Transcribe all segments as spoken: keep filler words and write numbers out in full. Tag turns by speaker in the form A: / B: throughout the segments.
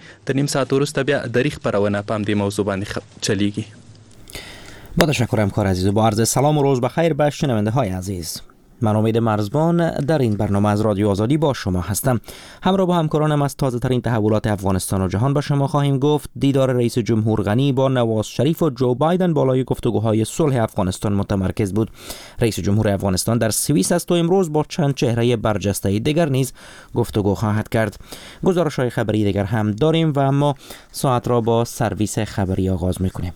A: د نیم ساعت وروسته بیا د ریخ خبرونه په همدې موضوع باندې خ... چلیږي.
B: با تشکر همکار عزیز. با عرض سلام و روز بخیر به شنونده های عزیز. من امید مرزبان در این برنامه از رادیو آزادی با شما هستم. همراه با همکارانم از تازه ترین تحولات افغانستان و جهان با شما خواهیم گفت. دیدار رئیس جمهور غنی با نواز شریف و جو بایدن بالای گفتگوهای صلح افغانستان متمرکز بود. رئیس جمهور افغانستان در سوئیس است و امروز با چند چهره برجسته دیگر نیز گفتگو خواهد کرد. گزارش‌های خبری دیگر هم داریم و اما ساعت را با سرویس خبری آغاز می‌کنیم.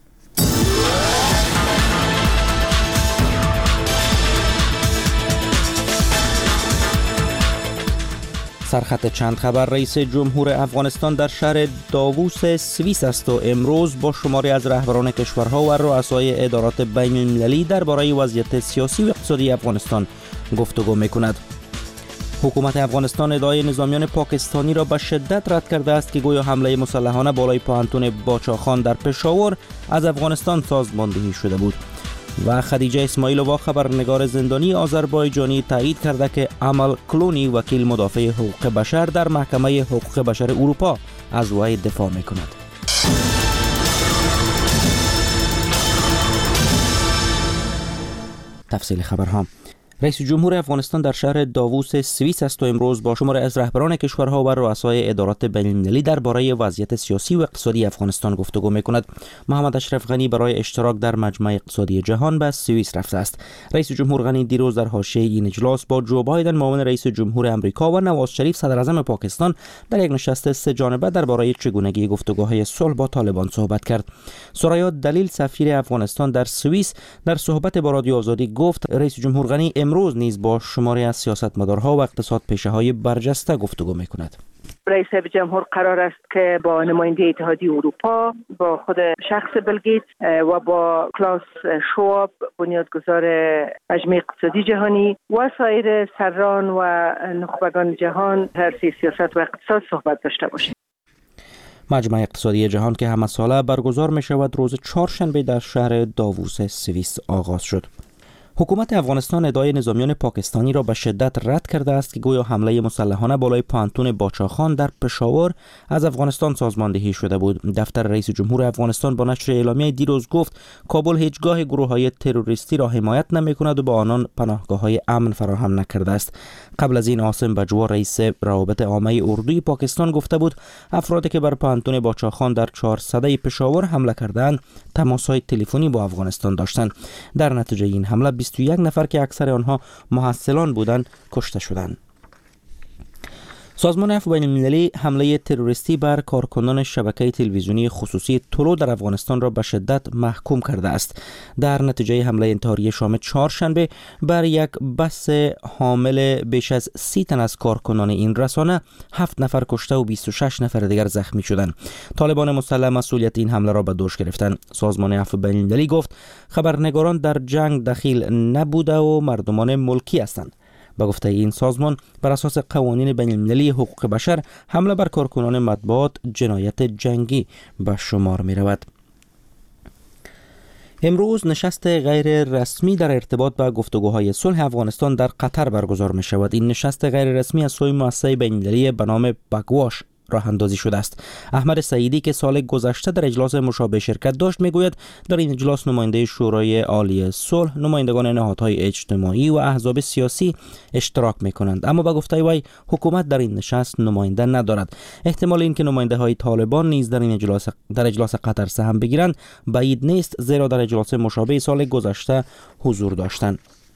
B: سرخط چند خبر. رئیس جمهور افغانستان در شهر داووس سوئیس است و امروز با شماری از رهبران کشورها و رؤسای ادارات بین المللی درباره وضعیت سیاسی و اقتصادی افغانستان گفتگو می‌کند. حکومت افغانستان ادعای نظامیان پاکستانی را به شدت رد کرده است که گویا حمله مسلحانه بالای پوهنتون باچاخان در پشاور از افغانستان سازماندهی شده بود. و خدیجه اسماعیلووا خبرنگار زندانی آذربایجانی تایید کرده که امل کلونی وکیل مدافع حقوق بشر در محکمه حقوق بشر اروپا از وی دفاع می‌کند. تفصیل خبرها. رئیس جمهور افغانستان در شهر داووس سوئیس است و امروز با شماری از رهبران کشورها و رؤسای ادارات بین‌المللی درباره وضعیت سیاسی و اقتصادی افغانستان گفتگو می‌کند. محمد اشرف غنی برای اشتراک در مجمع اقتصادی جهان به سوئیس رفته است. رئیس جمهور غنی دیروز در حاشیه این اجلاس با جو بایدن معاون رئیس جمهور آمریکا و نواز شریف صدر اعظم پاکستان در یک نشست سه جانبه درباره چگونگی گفتگوهای صلح با طالبان صحبت کرد. سریا دلیل سفیر افغانستان در سوئیس در صحبت با رادیو آزادی گفت رئیس جمهور غنی امروز نیز با شماری از سیاستمدارها و اقتصاد پیشه‌های برجسته گفتگو می‌کند.
C: رئیس جمهور قرار است که با نماینده اتحادیه اروپا، با خود شخص بیل گیتس و با کلاس شواب بنیادگذار مجمع اقتصادی جهانی و سایر سران و نخبگان جهان در سیاست و اقتصاد صحبت داشته باشیم.
B: مجمع اقتصادی جهان که همه ساله برگزار می شود روز چهارشنبه در شهر داووس سوئیس آغاز شد. حکومت افغانستان ادعای نظامیان پاکستانی را به شدت رد کرده است که گویا حمله مسلحانه بالای پوهنتون باچاخان در پشاور از افغانستان سازماندهی شده بود. دفتر رئیس جمهور افغانستان با نشر اعلامیه دیروز گفت کابل هیچگاه گروه‌های تروریستی را حمایت نمی‌کند و به آنان پناهگاه‌های امن فراهم نکرده است. قبل از این عاصم بجوا رئیس روابط عامه اردوی پاکستان گفته بود افرادی که بر پوهنتون باچاخان در چهارصده پشاور حمله کردند تماس‌های تلفنی با افغانستان داشتند. در نتیجه این حمله بیست و یک نفر که اکثر آنها محصلان بودند کشته شدند. سازمان عفو بین المللی حمله تروریستی بر کارکنان شبکه تلویزیونی خصوصی طلوع در افغانستان را به شدت محکوم کرده است. در نتیجه حمله انتحاری شام چهارشنبه بر یک بس حامل بیش از سی تن از کارکنان این رسانه هفت نفر کشته و بیست و شش نفر دیگر زخمی شدند. طالبان مسلح مسئولیت این حمله را به دوش گرفتند. سازمان عفو بین المللی گفت خبرنگاران در جنگ دخیل نبوده و مردمان ملکی هستند. با گفته این سازمان بر اساس قوانین بین المللی حقوق بشر حمله بر کارکنان مطبوعات جنایت جنگی به شمار می رود. امروز نشست غیر رسمی در ارتباط با گفتگوهای صلح افغانستان در قطر برگزار می شود. این نشست غیر رسمی از سوی مؤسسه بین المللی به نام باگواش راه اندازی شده است. احمد سعیدی که سال گذشته در اجلاس مشابه شرکت داشت میگوید در این اجلاس نماینده شورای عالی صلح، نمایندگان نهادهای اجتماعی و احزاب سیاسی اشتراک میکنند، اما با گفته وی حکومت در این نشست نماینده ندارد. احتمال این که نماینده های طالبان نیز در این اجلاس در اجلاس قطر سهم بگیرند بعید نیست، زیرا در اجلاس مشابه سال گذشته حضور داشتند.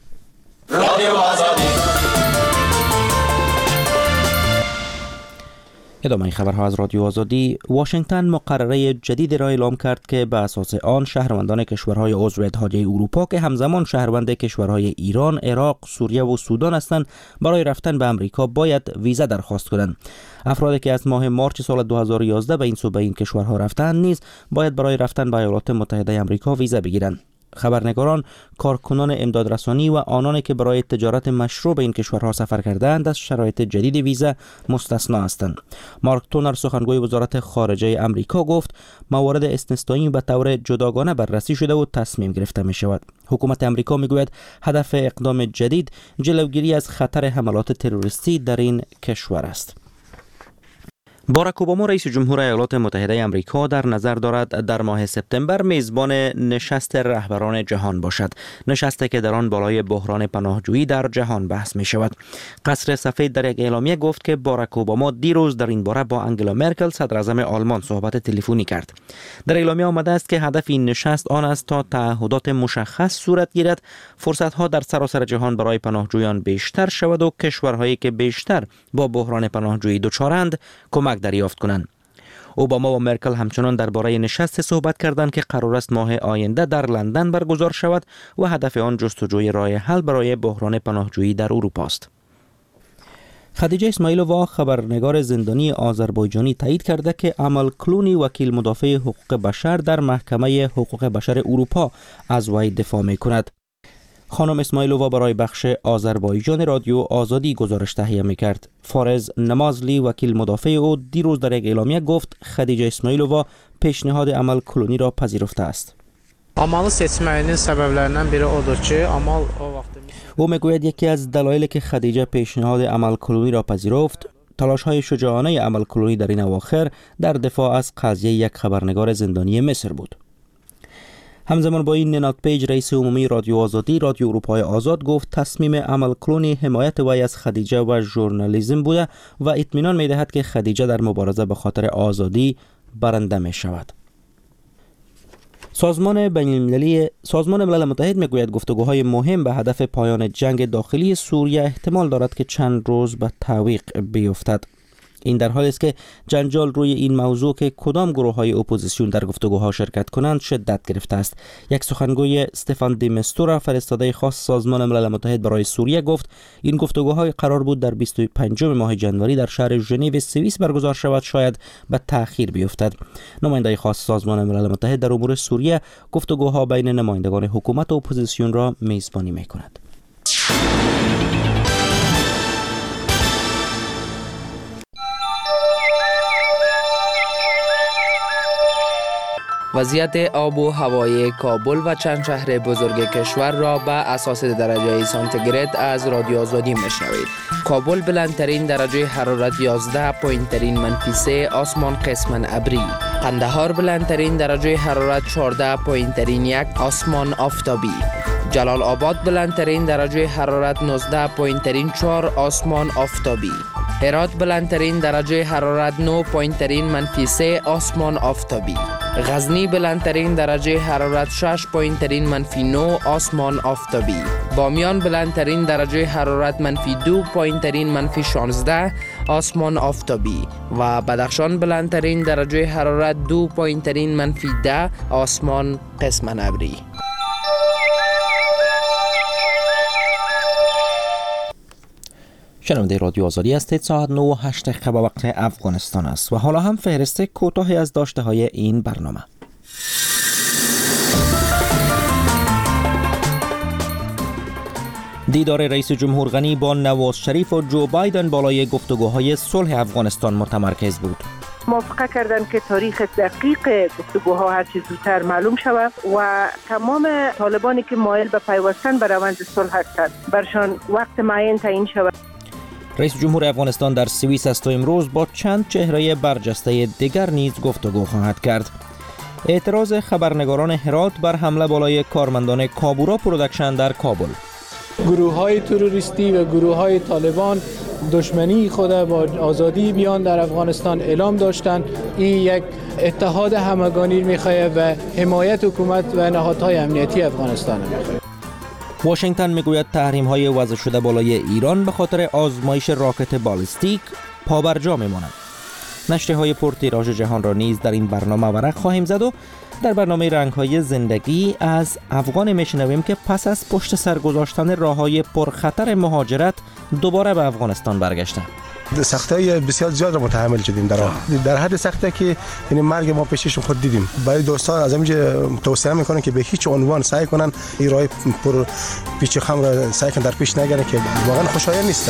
B: ادامه خبرها از رادیو آزادی. واشنگتن مقرره جدید را اعلام کرد که به اساس آن شهروندان کشورهای عضو اتحادیه اروپا که همزمان شهروند کشورهای ایران، عراق، سوریه و سودان هستند برای رفتن به امریکا باید ویزا درخواست کنند. افرادی که از ماه مارچ سال دو هزار و یازده به این سو به این کشورها رفتند نیز باید برای رفتن به ایالات متحده آمریکا ویزا بگیرند. خبرنگاران، کارکنان امدادرسانی و آنانی که برای تجارت مشروع به این کشورها سفر کردند از شرایط جدید ویزا مستثنا هستند. مارک تونر سخنگوی وزارت خارجه آمریکا گفت موارد استثنایی به طور جداگانه بررسی شده و تصمیم گرفته می شود. حکومت آمریکا می گوید هدف اقدام جدید جلوگیری از خطر حملات تروریستی در این کشور است. باراک اوباما رئیس جمهور ایالات متحده آمریکا در نظر دارد در ماه سپتامبر میزبان نشست رهبران جهان باشد. نشستی که در آن بالای بحران پناهجویی در جهان بحث می شود. قصر سفید در یک اعلامیه گفت که باراک اوباما دیروز در این باره با انگلا مرکل صدر اعظم آلمان صحبت تلفنی کرد. در اعلامیه آمده است که هدف این نشست آن است تا تعهدات مشخص صورت گیرد، فرصت‌ها در سراسر جهان برای پناهجویان بیشتر شود و کشورهایی که بیشتر با بحران پناهجویی دچارند کمک دریافت کنند. اوباما و مرکل همچنان درباره نشست صحبت کردند که قرار است ماه آینده در لندن برگزار شود و هدف آن جستجوی راه حل برای بحران پناهجویی در اروپا است. خدیجه اسماعیلووا خبرنگار زندانی آذربایجانی تایید کرده که امل کلونی وکیل مدافع حقوق بشر در محکمه حقوق بشر اروپا از وی دفاع می‌کند. خانم اسماعیلووا برای بخش آذربایجان رادیو آزادی گزارش تهیه می‌کرد. فارز نمازلی وکیل مدافع او دیروز در یک اعلامیه گفت خدیجه اسماعیلووا پیشنهاد امل کلونی را پذیرفته است.
D: Amalı seçməyinin səbəblərindən biri odur ki, Amal o vaxt
B: او میگوید یکی از دلایلی که خدیجه پیشنهاد امل کلونی را پذیرفت تلاش‌های شجاعانه امل کلونی در این اواخر در دفاع از قضیه یک خبرنگار زندانی مصر بود. همزمان با این ننات پیج رئیس عمومی رادیو آزادی رادیو اروپای آزاد گفت تصمیم امل کلونی حمایت وی از خدیجه و ژورنالیسم بوده و اطمینان می‌دهد که خدیجه در مبارزه به خاطر آزادی برنده می‌شود. سازمان بین‌المللی سازمان ملل متحد میگوید گفتگوهای مهم به هدف پایان جنگ داخلی سوریه احتمال دارد که چند روز به تعویق بیفتد. این در حالی است که جنجال روی این موضوع که کدام گروه‌های اپوزیسیون در گفتگوها شرکت کنند شدت گرفته است. یک سخنگوی استفان دی مستورا فرستاده خاص سازمان ملل متحد برای سوریه گفت این گفتگوهای قرار بود در بیست و پنجم ماه جنوری در شهر ژنو سوئیس برگزار شود، شاید به تأخیر بیفتد. نماینده خاص سازمان ملل متحد در امور سوریه گفتگوها بین نمایندگان حکومت و اپوزیسیون را میزبانی می‌کند.
E: وضعیت آب و هوای کابل و چند شهر بزرگ کشور را به اساس درجه سانتیگراد از رادیو آزادی میشنوید. کابل بلندترین درجه حرارت یازده پایین ترین منفی سه آسمان قسماً ابری. قندهار بلندترین درجه حرارت چهارده پایین ترین یک آسمان آفتابی. جلال آباد بلندترین درجه حرارت نوزده پایین ترین چهار آسمان آفتابی. هرات بلندترین درجه حرارت نه پایین ترین منفی سه آسمان آفتابی. غزنی بلندترین درجه حرارت شش پایین ترین منفی نه آسمان آفتابی. بامیان بلندترین درجه حرارت منفی دو پایین ترین منفی شانزده آسمان آفتابی و بدخشان بلندترین درجه حرارت دو پایین ترین منفی ده آسمان قسماً ابری.
B: شنونده رادیو آزادی هستید. ساعت نه و هشت دقیقه به وقت افغانستان است و حالا هم فهرست کوتاهی از داشته های این برنامه. دیدار رئیس جمهور غنی با نواز شریف و جو بایدن بالای گفتگوهای صلح افغانستان متمرکز بود.
C: موافقه کردند که تاریخ دقیق گفتگوها هر چه زودتر معلوم شود و تمام طالبانی که مایل به پیوستن به روند صلح هستند برشان وقت معین تعیین شود.
B: رئیس جمهور افغانستان در سوئیس است و امروز با چند چهره برجسته دیگر نیز گفتگو خواهد کرد. اعتراض خبرنگاران هرات بر حمله بالای کارمندان کابورا پروداکشن در کابل.
F: گروه‌های تروریستی و گروه‌های طالبان دشمنی خود با آزادی بیان در افغانستان اعلام داشتند. این یک اتحاد همگانی می‌خواهد و حمایت حکومت و نهادهای امنیتی افغانستان می‌خواهد.
B: واشنگتن میگوید تحریم‌های وضع شده بالای ایران به خاطر آزمایش راکت بالستیک پابرجا میمانند. نشریه‌های پرتیراژ جهان را نیز در این برنامه ورق خواهیم زد و در برنامه رنگ‌های زندگی از افغان میشنویم که پس از پشت سر گذاشتن راه‌های پرخطر مهاجرت دوباره به افغانستان برگشته.
G: سختی‌های بسیار زیاد را متحمل شدیم در در حد سختی که یعنی مرگ ما پیششون خود دیدیم. برای دوستان از اینجا توصیه میکنن که به هیچ عنوان سعی کنن این راه پر پیچ خم را سعی کنن در پیش نگیرن که واقعا خوشایند نیست.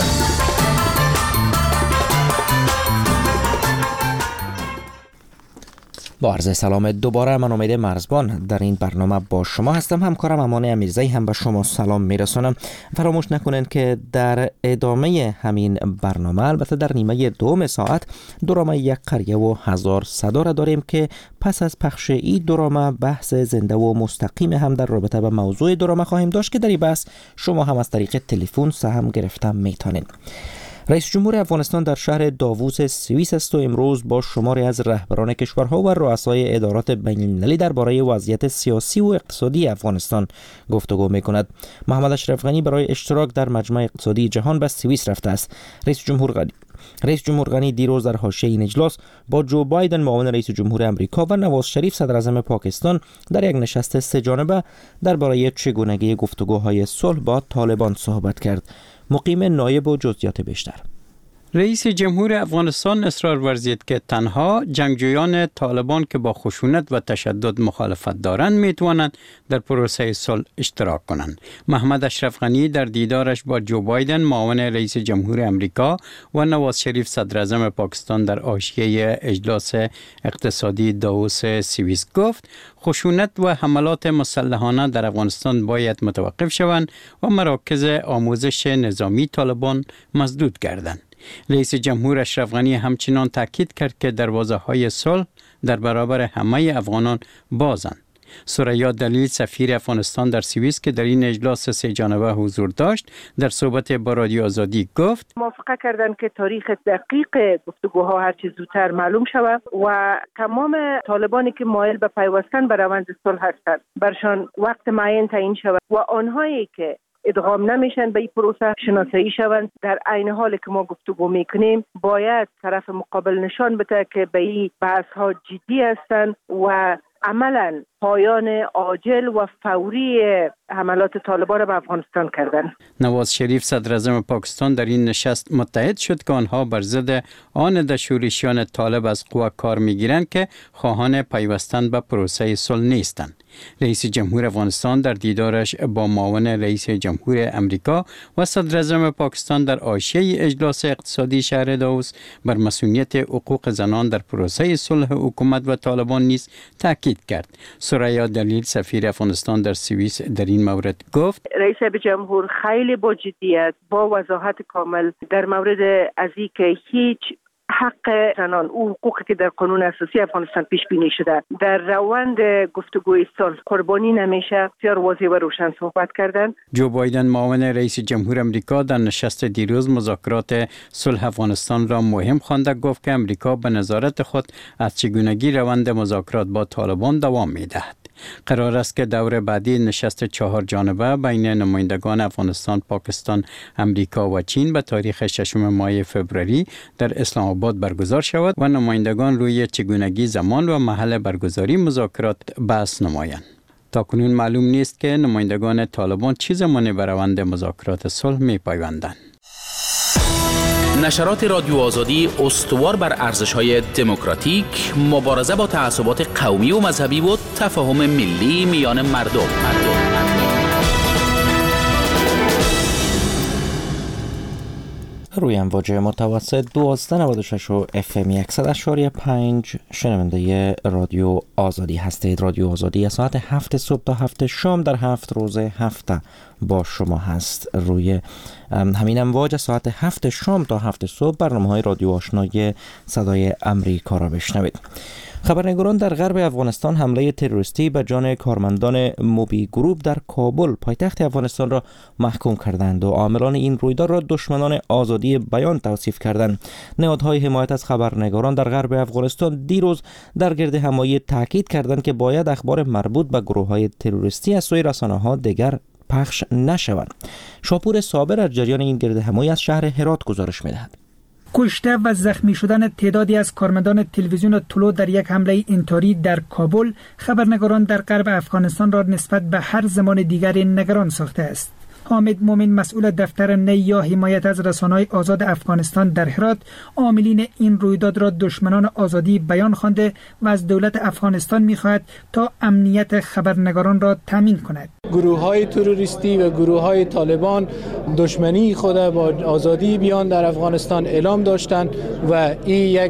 B: با عرض سلام دوباره، من امید مرزبان در این برنامه با شما هستم. همکارم امان امیرزایی هم به شما سلام میرسونم. فراموش نکنید که در ادامه همین برنامه، البته در نیمه دوم ساعت، درامه یک قریه و هزار صدا را داریم که پس از پخش این درامه بحث زنده و مستقیم هم در رابطه با موضوع درامه خواهیم داشت که در این بحث شما هم از طریق تلفن سهم گرفته میتونید. رئیس جمهور افغانستان در شهر داووس سوئیس است و امروز با شماری از رهبران کشورها و رؤسای ادارات بین‌المللی درباره وضعیت سیاسی و اقتصادی افغانستان گفتگو می‌کند. محمد اشرف غنی برای اشتراک در مجمع اقتصادی جهان به سوئیس رفته است. رئیس جمهور غنی رئیس جمهور غنی دیروز در حاشیه این اجلاس با جو بایدن معاون رئیس جمهور امریکا و نواز شریف صدر اعظم پاکستان در یک نشست سه جانبه درباره چگونگی گفتگوهای صلح با طالبان صحبت کرد. مقیم نایب و جزئیات بیشتر.
H: رئیس جمهور افغانستان اصرار ورزید که تنها جنگجویان طالبان که با خشونت و تشدد مخالفت دارند میتوانند در پروسه صلح اشتراک کنند. محمد اشرف غنی در دیدارش با جو بایدن معاون رئیس جمهور امریکا و نواز شریف صدر اعظم پاکستان در حاشیه اجلاس اقتصادی داووس سوئیس گفت خشونت و حملات مسلحانه در افغانستان باید متوقف شوند و مراکز آموزش نظامی طالبان مسدود گردند. رئیس جمهور اشرف غنی همچنان تاکید کرد که دروازه‌های صلح در برابر همه افغانان بازند. ثریا دلیل سفیر افغانستان در سوئیس که در این اجلاس سه جانبه حضور داشت در صحبت با رادیو آزادی گفت
C: موافقه کردند که تاریخ دقیق گفتگوها هر چه زودتر معلوم شود و تمام طالبانی که مایل به پیوستن به روند صلح هستند برشان وقت معین تعیین شود و آنهایی که ادغام نمیشن به این پروسه شناسایی شوند. در عین حالی که ما گفتگو میکنیم باید طرف مقابل نشان بده که به این بحث ها جدی هستند و عملا پایان عاجل و فوری حملات طالبان به افغانستان کردن.
H: نواز شریف صدر اعظم پاکستان در این نشست متحد شد که آنها بر ضد آن دشوریشیان طالب از قوا کار میگیرند که خواهان پیوستن به پروسه صلح نیستند. رئیس جمهور افغانستان در دیدارش با معاون رئیس جمهور امریکا و صدر اعظم پاکستان در حاشیه اجلاس اقتصادی شهر داووس بر مسئولیت حقوق زنان در پروسه صلح حکومت و طالبان نیز تاکید کرد. ثریا دلیل سفیر افغانستان در سوئیس در این مورد گفت
C: رئیس جمهور خیلی با جدیت با وضاحت کامل در مورد از اینکه هیچ حق زنان او حقوقی که در قانون اساسی افغانستان پیش بینی شده در روند گفتگوی صلح قربانی نمیشه بسیار واضح و روشن صحبت کردن.
H: جو بایدن معاون رئیس جمهور امریکا در نشست دیروز مذاکرات صلح افغانستان را مهم خوانده گفت که امریکا به نظارت خود از چگونگی روند مذاکرات با طالبان دوام میدهد. قرار است که دور بعدی نشست چهار جانبه بین نمایندگان افغانستان، پاکستان، امریکا و چین به تاریخ ششم ماه فوریه در اسلام آباد برگزار شود و نمایندگان روی چگونگی زمان و محل برگزاری مذاکرات بحث نمایند. تاکنون معلوم نیست که نمایندگان طالبان چه زمانی به روند مذاکرات صلح می‌پیوندند.
I: نشرات رادیو آزادی استوار بر ارزش‌های دموکراتیک، مبارزه با تعصبات قومی و مذهبی و تفاهم ملی میان مردم. مردم.
B: روی امواج متوسط دوازده نود و شش و اف ام صد و شش و پنج شنونده رادیو آزادی هستید. رادیو آزادی از ساعت هفت صبح تا هفت شام در هفت روز هفته با شما هست. روی همین امواج ساعت هفت شام تا هفت صبح برنامه های رادیو آشنای صدای امریکا را بشنوید. خبرنگاران در غرب افغانستان حمله تروریستی به جان کارمندان موبی گروپ در کابل پایتخت افغانستان را محکوم کردند و عاملان این رویداد را دشمنان آزادی بیان توصیف کردند. نهادهای حمایت از خبرنگاران در غرب افغانستان دیروز در گرد همایی تاکید کردند که باید اخبار مربوط به گروه‌های تروریستی از سوی رسانه‌ها دیگر پخش نشوند. شاپور صابر از جریان این گرد همایی از شهر هرات گزارش می‌دهد.
J: کشته و زخمی شدن تعدادی از کارمندان تلویزیون طلوع در یک حمله انتحاری در کابل خبرنگاران در غرب افغانستان را نسبت به هر زمان دیگری نگران ساخته است. حامد مومن مسئول دفتر نی یا حمایت از رسانه‌های آزاد افغانستان در هرات عاملین این رویداد را دشمنان آزادی بیان خوانده و از دولت افغانستان می‌خواهد تا امنیت خبرنگاران را تامین کند.
F: گروه‌های تروریستی و گروه‌های طالبان دشمنی خود با آزادی بیان در افغانستان اعلام داشتند و این یک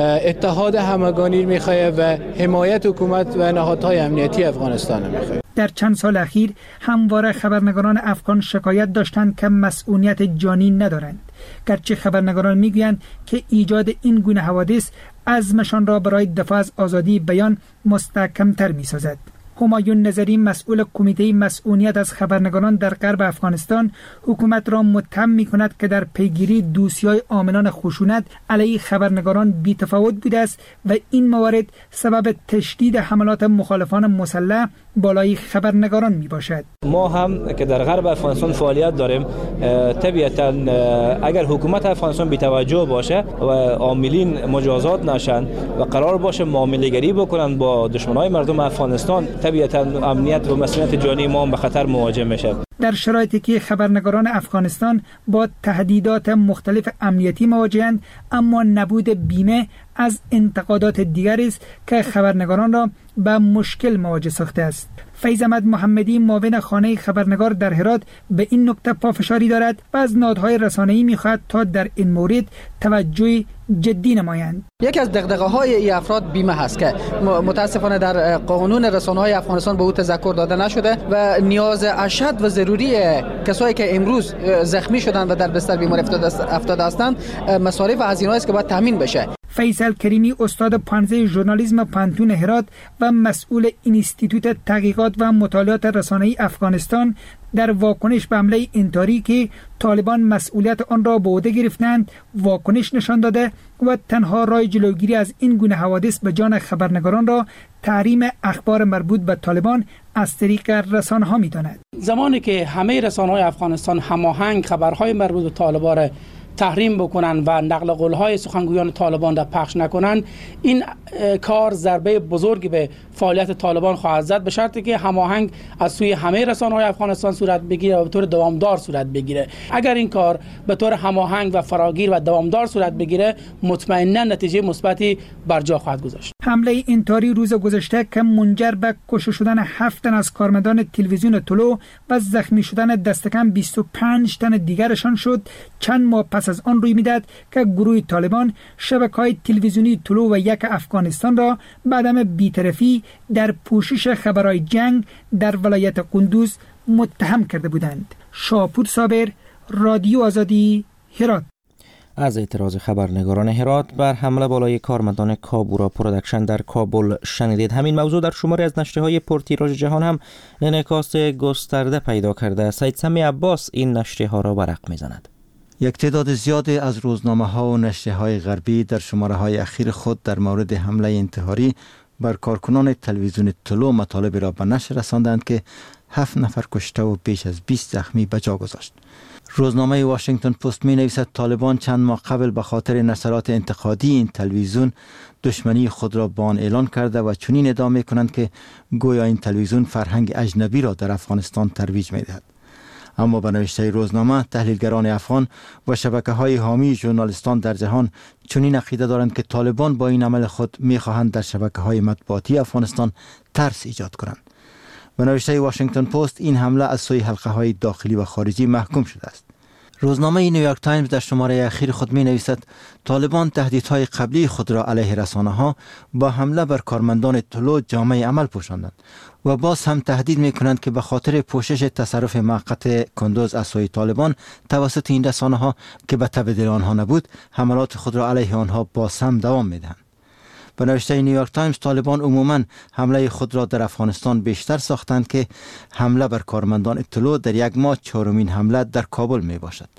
F: اتحاد همگانی می‌خواهد و حمایت حکومت و نهادهای امنیتی افغانستان می‌خواهد.
J: در چند سال اخیر همواره خبرنگاران افغان شکایت داشتند که مسئولیت جانی ندارند، گرچه خبرنگاران میگویند که ایجاد این گونه حوادث عزمشان را برای دفاع از آزادی بیان مستحکم‌تر می‌سازد. همایون نظری مسئول کمیته مسئولیت از خبرنگاران در غرب افغانستان حکومت را متهم می‌کند که در پیگیری دوسی‌های عاملان خشونت علیه خبرنگاران بی‌تفاوت بوده است و این موارد سبب تشدید حملات مخالفان مسلح بالای خبرنگاران میباشد.
K: ما هم که در غرب افغانستان فعالیت داریم، طبیعتا اگر حکومت افغانستان بی‌توجه باشه و عاملین مجازات نشن و قرار باشه معامله‌گری بکنن با دشمنای مردم افغانستان، طبیعتا امنیت و مسئولیت جانی ما به خطر مواجه میشه.
J: در شرایطی که خبرنگاران افغانستان با تهدیدات مختلف امنیتی مواجهند، اما نبود بیمه از انتقادات دیگری است که خبرنگاران را به مشکل مواجه ساخته است. فیض احمد محمدی معاون خانه خبرنگار در هرات به این نکته پافشاری دارد و از نهادهای رسانه‌ای می‌خواهد تا در این مورد توجه جدی نمایند.
L: یکی از دغدغه‌های این افراد بیمه هست که متاسفانه در قانون رسانه‌های افغانستان به او تذکر داده نشده و نیاز اشد و ضروری کسایی که امروز زخمی شدند و در بستر بیماری افتاده هستند مصارف و هزینه‌ای است که باید تامین بشه.
J: فیصل کریمی استاد پانزه ژورنالیسم پانتون هرات و مسئول اینستیتوت تحقیقات و مطالعات رسانه‌ای افغانستان در واکنش به حمله انتحاری که طالبان مسئولیت آن را به عهده گرفتند واکنش نشان داده و تنها راه جلوگیری از این گونه حوادث به جان خبرنگاران را تحریم اخبار مربوط به طالبان از طریق رسانه‌ها می‌داند.
M: زمانی که همه رسانه‌های افغانستان هماهنگ خبرهای مربوط به طالبان را تحریم بکنن و نقل قول‌های سخنگویان طالبان را پخش نکنن، این کار ضربه بزرگی به فعالیت طالبان خواهد زد، به شرطی که هماهنگ از سوی همه رسانه‌های افغانستان صورت بگیره و به طور دوامدار صورت بگیره. اگر این کار به طور هماهنگ و فراگیر و دوامدار صورت بگیره، مطمئنا نتیجه مثبتی بر جا خواهد گذاشت.
J: حمله انتحاری روز گذشته که منجر به کشته شدن هفت تن از کارمندان تلویزیون طلوع و زخمی شدن دست کم بیست و پنج تن دیگرشان شد، چند ماه پس از آن روی میداد که گروه طالبان شبکه‌های تلویزیونی طلوع و یک افغانستان را به عدم بی‌طرفی در پوشش خبرهای جنگ در ولایت قندوز متهم کرده بودند. شاپور صابر، رادیو آزادی، هرات.
B: از اعتراض خبرنگاران هرات بر حمله بالای کارمندان کابورا پروداکشن در کابل شنیدید. همین موضوع در شماری از نشریه‌های پرتیراژ جهان هم انعکاس گسترده پیدا کرده. سید سمی عباس این نشریه‌ها را ورق می‌زند.
N: یک تعداد زیادی از روزنامه‌ها و نشریه‌های غربی در شماره‌های اخیر خود در مورد حمله انتحاری بر کارکنان تلویزیون طلوع مطالب را به نشر رساندند که هفت نفر کشته و بیش از بیست زخمی به جا گذاشت. روزنامه واشنگتن پست می نویسد طالبان چند ماه قبل به خاطر نشرات انتقادی این تلویزیون دشمنی خود را با آن اعلان کرده و چنین ادعا می کنند که گویا این تلویزیون فرهنگ اجنبی را در افغانستان ترویج می دهد. اما به نوشته روزنامه، تحلیلگران افغان و شبکه‌های حامی ژورنالیستان در جهان چنین عقیده دارند که طالبان با این عمل خود می‌خواهند در شبکه‌های مطبوعاتی افغانستان ترس ایجاد کنند. به نوشته واشنگتن پست، این حمله از سوی حلقه‌های داخلی و خارجی محکوم شده است. روزنامه نیویورک تایمز در شماره اخیر خود می نویسد طالبان تهدیدهای قبلی خود را علیه رسانه‌ها با حمله بر کارمندان طلوع جامعه عمل پوشاندند و باز هم تهدید می کنند که به خاطر پوشش تصرف موقت کندوز از سوی طالبان توسط این رسانه‌ها که به تبع آنها نبود، حملات خود را علیه آنها باز هم دوام می دهند. به نوشته نیویورک تایمز، طالبان عموماً حمله خود را در افغانستان بیشتر ساختند که حمله بر کارمندان طلوع در یک ماه چهارمین حمله در کابل می باشد.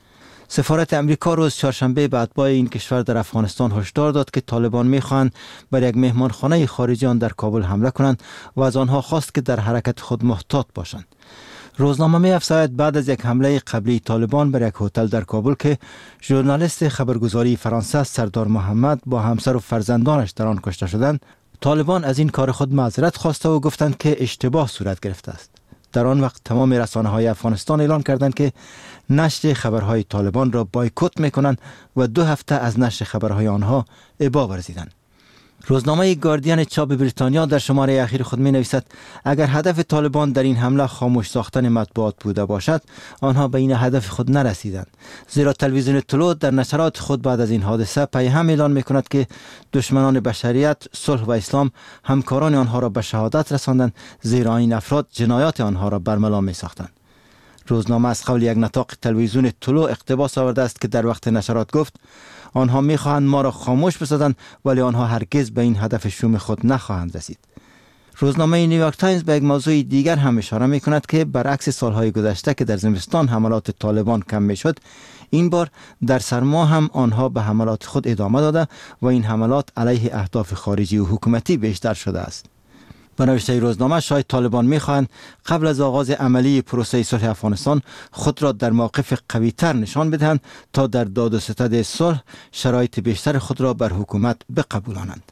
N: سفارت امریکا روز چهارشنبه به اتباع این کشور در افغانستان هشدار داد که طالبان می‌خواهند بر یک مهمانخانه خارجی آن در کابل حمله کنند و از آنها خواست که در حرکت خود محتاط باشند. روزنامه می‌افزاید بعد از یک حمله قبلی طالبان بر یک هتل در کابل که ژورنالیست خبرگزاری فرانسه سردار محمد با همسر و فرزندانش در آن کشته شدند، طالبان از این کار خود معذرت خواسته و گفتند که اشتباه صورت گرفته است. در آن وقت تمام رسانه‌های افغانستان اعلان کردند که نشر خبرهای طالبان را بایکوت می‌کنند و دو هفته از نشر خبرهای آنها ابا ورزیدند. روزنامه گاردین چاپ بریتانیا در شماره اخیر خود می نویسد اگر هدف طالبان در این حمله خاموش ساختن مطبوعات بوده باشد، آنها به این هدف خود نرسیدند، زیرا تلویزیون طلوع در نشرات خود بعد از این حادثه پیهم اعلان می کند که دشمنان بشریت، صلح و اسلام همکاران آنها را به شهادت رساندند، زیرا این افراد جنایات آنها را برملا می ساختند. روزنامه از قول یک نطاق تلویزیون طلوع اقتباس آورده است که در وقت نشرات گفت آنها می‌خواهند ما را خاموش بسازند، ولی آنها هرگز به این هدف شوم خود نخواهند رسید. روزنامه نیویورک تایمز به یک موضوع دیگر هم اشاره می‌کند که برعکس سالهای گذشته که در زمستان حملات طالبان کم می‌شد، این بار در سرما هم آنها به حملات خود ادامه داده و این حملات علیه اهداف خارجی و حکومتی بیشتر شده است. به نوشته روزنامه شاید طالبان می‌خواهند قبل از آغاز عملی پروسه صلح افغانستان خود را در موقف قوی‌تر نشان بدهند تا در داد و ستد صلح شرایط بیشتر خود را بر حکومت بقبولانند.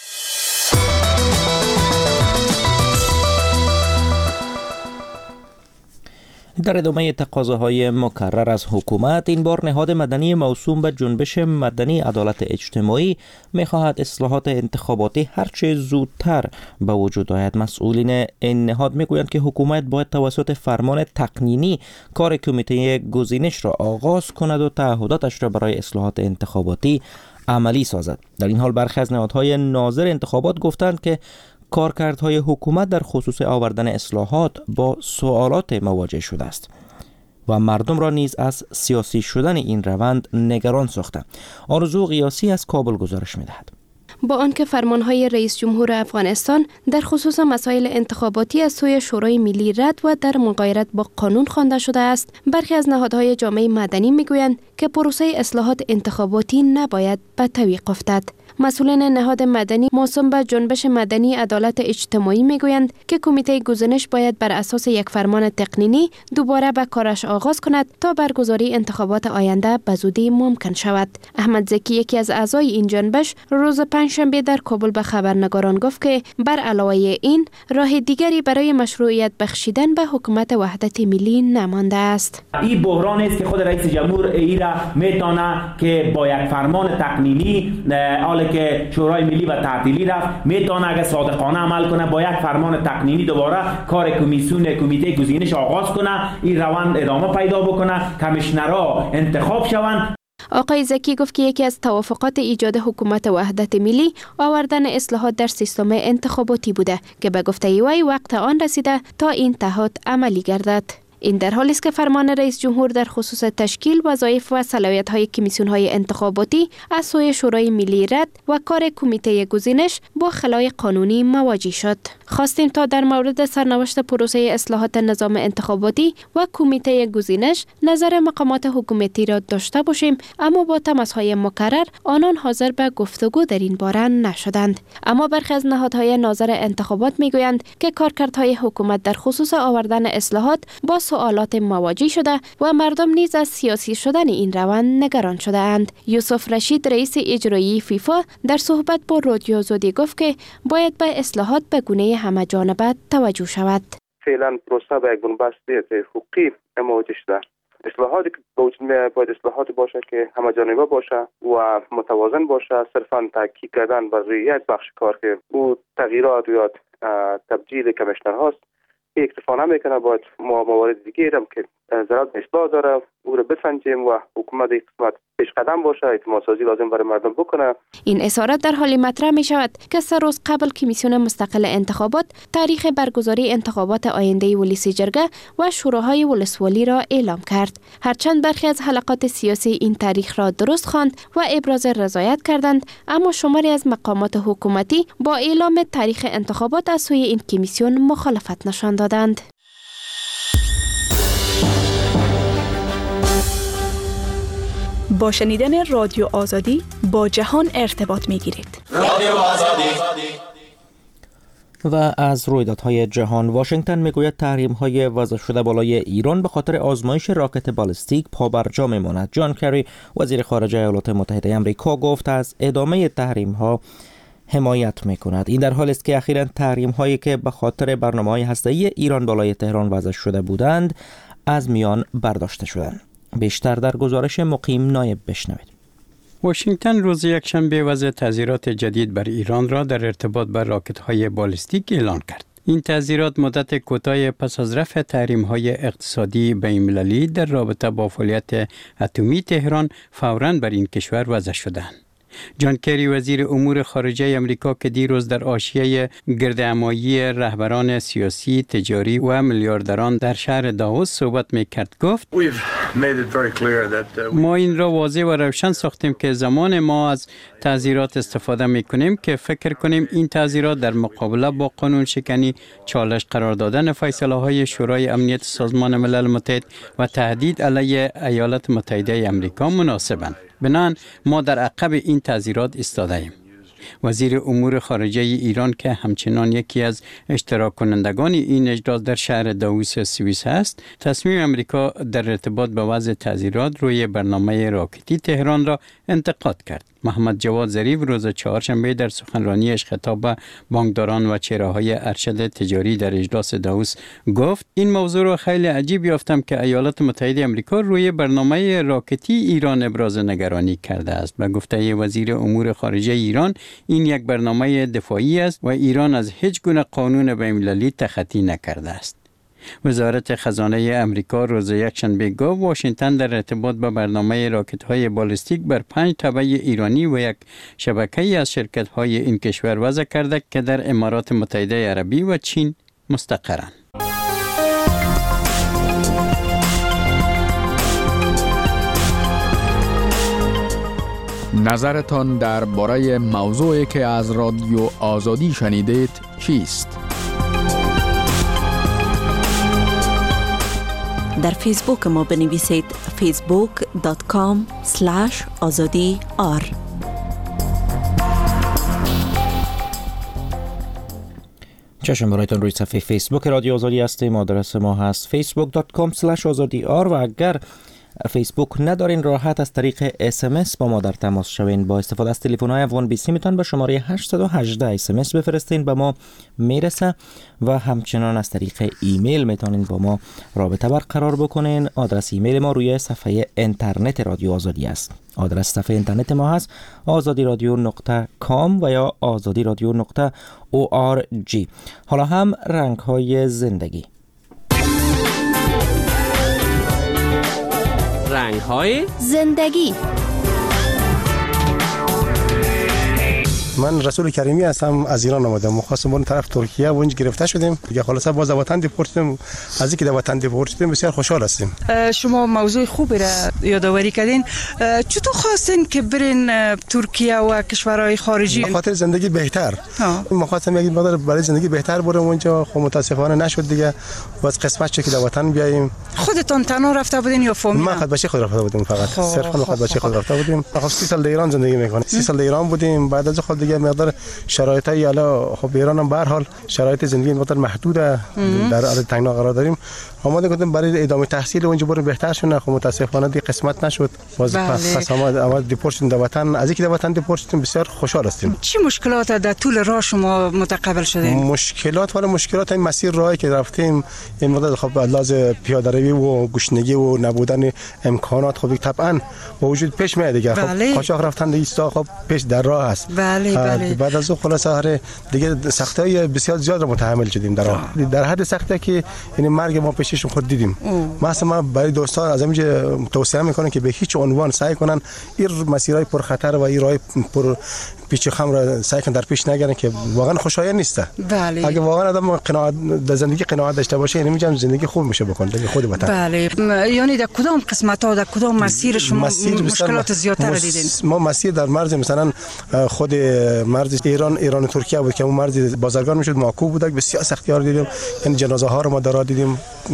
B: در ادامه تقاضاهای مکرر از حکومت، این بار نهاد مدنی موسوم به جنبش مدنی عدالت اجتماعی می‌خواهد اصلاحات انتخاباتی هرچه زودتر به وجود آید. مسئولین این نهاد می‌گویند که حکومت باید توسط فرمان تقنینی کار کمیته گزینش را آغاز کند و تعهداتش را برای اصلاحات انتخاباتی عملی سازد. در این حال برخی از نهادهای ناظر انتخابات گفتند که کارکردهای حکومت در خصوص آوردن اصلاحات با سوالات مواجه شده است و مردم را نیز از سیاسی شدن این روند نگران ساخته. آرزو قیاسی از کابل گزارش می‌دهد.
O: با آنکه فرمانهای رئیس جمهور افغانستان در خصوص مسائل انتخاباتی از سوی شورای ملی رد و در مغایرت با قانون خوانده شده است، برخی از نهادهای جامعه مدنی میگویند که پروسه اصلاحات انتخاباتی نباید به تعویق افتد. مسئولین نهاد مدنی موسوم به جنبش مدنی عدالت اجتماعی میگویند که کمیته گزینش باید بر اساس یک فرمان تقنینی دوباره به کارش آغاز کند تا برگزاری انتخابات آینده به زودی ممکن شود. احمد زکی، یکی از اعضای این جنبش، روز پنجشنبه در کابل به خبرنگاران گفت که بر علاوه این راه دیگری برای مشروعیت بخشیدن به حکومت وحدت ملی نمانده است.
P: این بحران است که خود رئیس جمهور ایرا میتونه که با یک فرمان تقنینی حالا که شورای ملی و تعطیلی رفت، میتونه اگه صادقانه عمل کنه با یک فرمان تقنینی دوباره کار کمیسیون کمیته گزینش آغاز کنه، این روند ادامه پیدا بکنه، کمیشنرها انتخاب شوند.
O: آقای زکی گفت که یکی از توافقات ایجاد حکومت وحدت ملی آوردن اصلاحات در سیستم انتخاباتی بوده که به گفته وی وقت آن رسیده تا این تعهد عملی گردد. این در حالی است که فرمان رئیس جمهور در خصوص تشکیل وظایف و صلاحیت‌های کمیسیون‌های انتخاباتی از سوی شورای ملی رد و کار کمیته گزینش با خلای قانونی مواجه شد. خواستیم تا در مورد سرنوشت پروسه اصلاحات نظام انتخاباتی و کمیته گزینش نظر مقامات حکومتی را داشته باشیم، اما با تماس‌های مکرر آنان حاضر به گفتگو در این باره نشدند. اما برخی از نهادهای ناظر انتخابات میگویند که کارکردهای حکومت در خصوص آوردن اصلاحات با سوالات مواجه شده و مردم نیز از سیاسی شدن این روند نگران شده اند. یوسف رشید، رئیس اجرایی فیفا، در صحبت با رادیو آزادی گفت که باید به اصلاحات به گونه همه جانبه توجه شود.
Q: فعلا پروسه به یک بنبست حقوقی مواجه شده. اصلاحاتی که باید اصلاحات باشه که همه جانبه باشه و متوازن باشه، صرفاً تاکید کردن بر روی یک بخش کار که او تغییرات یا تبدیل کمیشنرهاست اکتفا نمیکنه. باید ما موارد دیگه هم که ضرورت به اصلاح داره او رو بسنجیم و حکومت یک قسمت پیش قدم باشه، اعتماد سازی لازم برای مردم بکنه.
O: این اظهارات در حالی مطرح می شود که سه روز قبل کمیسیون مستقل انتخابات تاریخ برگزاری انتخابات آینده ولسی جرگه و شوراهای ولسوالی را اعلام کرد. هرچند برخی از حلقات سیاسی این تاریخ را درست خواند و ابراز رضایت کردند، اما شماری از مقامات حکومتی با اعلام تاریخ انتخابات از سوی این کمیسیون مخالفت نشان دادند.
R: با شنیدن رادیو آزادی با جهان ارتباط می گیرید. رادیو آزادی.
B: و از رویدادهای جهان، واشنگتن میگوید تحریم‌های وضع شده بالای ایران به خاطر آزمایش راکت بالستیک پابرجا میماند. جان کری، وزیر خارجه ایالات متحده آمریکا، گفت از ادامه تحریم‌ها حمایت میکند. این در حالی است که اخیراً تحریم هایی که به خاطر برنامه‌های هسته‌ای ایران بالای تهران وضع شده بودند از میان برداشته شدند. بیشتر در گزارش مقیم نایب بشنوید.
H: واشنگتن روز یکشنبه وضع تعزیرات جدید بر ایران را در ارتباط با راکت‌های بالستیک اعلان کرد. این تعزیرات مدت کوتاه پس از رفع تحریم‌های اقتصادی بین‌المللی در رابطه با فعالیت اتمی تهران فوراً بر این کشور وضع شدند. جان کری وزیر امور خارجه امریکا که دیروز در حاشیه گردهمایی رهبران سیاسی، تجاری و میلیاردران در شهر داووس صحبت می‌کرد گفت ما این را واضح و روشن ساختیم که زمان ما از تعزیرات استفاده می‌کنیم که فکر کنیم این تعزیرات در مقابله با قانون شکنی، چالش قرار دادن فیصله‌های شورای امنیت سازمان ملل متحد و تهدید علیه ایالات متحده آمریکا مناسبند. بنابراین ما در عقب این تعزیرات ایستاده ایم. وزیر امور خارجه ایران که همچنان یکی از اشتراک کنندگان این اجلاس در شهر داووس سوئیس است، تصمیم امریکا در ارتباط با وضع تعزیرات روی برنامه راکتی تهران را انتقاد کرد. محمد جواد ظریف روز چهارشنبه در سخنرانیش خطاب به بانکداران و چهره‌های ارشد تجاری در اجلاس داووس گفت این موضوع را خیلی عجیب یافتم که ایالات متحده آمریکا روی برنامه راکتی ایران ابراز نگرانی کرده است. به گفته وزیر امور خارجه ایران این یک برنامه دفاعی است و ایران از هیچ گونه قانون بین‌المللی تخطی نکرده است. وزارت خزانه امریکا روز یکشنبه گفت واشنگتن در ارتباط با برنامه راکت‌های بالستیک بر پنج تبع ایرانی و یک شبکه‌ای از شرکت‌های این کشور وضع کرده که در امارات متحده عربی و چین مستقرند.
S: نظرتان درباره موضوعی که از رادیو آزادی شنیدید چیست؟
R: در فیسبوک ما بنویسید فیسبوک دات کام اسلش آزادی آر.
B: چشم برایتان روی صفحه فیسبوک رادیو آزادی هستیم. آدرس ما هست فیسبوک دات کام اسلش آزادی آر و اگر فیسبوک ندارین راحت از طریق اس ام اس با ما در تماس شوین. با استفاده از تلفن های افغان بیستی میتون به شماره هشت یک هشت اس ام اس بفرستین، به ما میرسه و همچنان از طریق ایمیل میتونین با ما رابطه برقرار بکنین. آدرس ایمیل ما روی صفحه اینترنت رادیو آزادی است. آدرس صفحه اینترنت ما هست آزادی رادیو نقطه کام و یا آزادی رادیو نقطه او آر جی. حالا هم رنگ های زندگی.
E: رنگ های
O: زندگی.
G: من رسول کریمی هستم، از ایران آمدم. مخواستم بریم طرف ترکیه و اونجا گرفته شدیم. دیگه خلاصا باز وطن دیپورت شدیم. از اینکه در وطن دیپورت شدیم بسیار خوشحال هستیم.
T: شما موضوع خوبی را یادآوری کردین. چطور خواستین که برین ترکیه و کشورهای خارجی؟
G: به خاطر زندگی بهتر. ما خواستم یک مقدار برای زندگی بهتر بریم اونجا، خب متاسفانه نشد دیگه. باز قسمت شد که در وطن بیاییم.
T: خودتون تنها رفته بودین یا فامیل؟
G: ما خود بچه خود رفته بودیم، فقط صرفا خود بچه خود رفته بودیم. خب سی سال در ایران زندگی میکنیم. سی سال در ایران بودیم. بعد از خود دیگه مقدار شرایطی حالا خب ایران هم به هر حال شرایط زندگی مقدار محدوده، در حال تنگنا قرار داریم. آماده گفتم برای ادامه تحصیل اونجا بریم بهتر شونه. خب متاسفانه دی قسمت نشد. باز پس آمد آمد دیپورت شدیم در وطن. از اینکه در وطن دیپورت شدیم بسیار خوشحال هستیم.
T: چه مشکلات در طول راه شما متقابل شدین؟
G: مشکلات ولی مشکلات این مسیر راهی که رفتیم این مقدار خب لازم پیاده روی و گشنگی و نبودن امکانات خب طبعا با وجود پیش میاد دیگه. خب قاچاق رفتن دیگه خب پیش در راه است.
T: بله بله.
G: بعد از اون خلاصه هر دیگه سختی‌های بسیار زیاد رو متحمل شدیم در راه. در حد سختی که یعنی مرگ ما پیشش خود دیدیم. مثلا برای دوستان از اینجا توصیه میکنم که به هیچ عنوان سعی کنن این مسیرهای پر خطر و این راه پر پیچ و خم را سعی کنن در پیش نگیرن که واقعا خوشایند نیست.
T: بله.
G: اگه واقعا آدم قناعت در زندگی قناعت داشته باشه یعنی میگم زندگی خوب میشه بکنه دیگه خود وطن.
T: بله. یعنی در کدام قسمت ها در کدام مسیر شما مسیر مشکلات زیادتر دیدین؟
G: ما مسیر در مرز مثلا خود مرز ایران ایران و ترکیه بود که اون مرز بازرگان میشد معکوب بود، بسیار سختی ها رو دیدیم. یعنی جنازه ها رو ما در دیدیم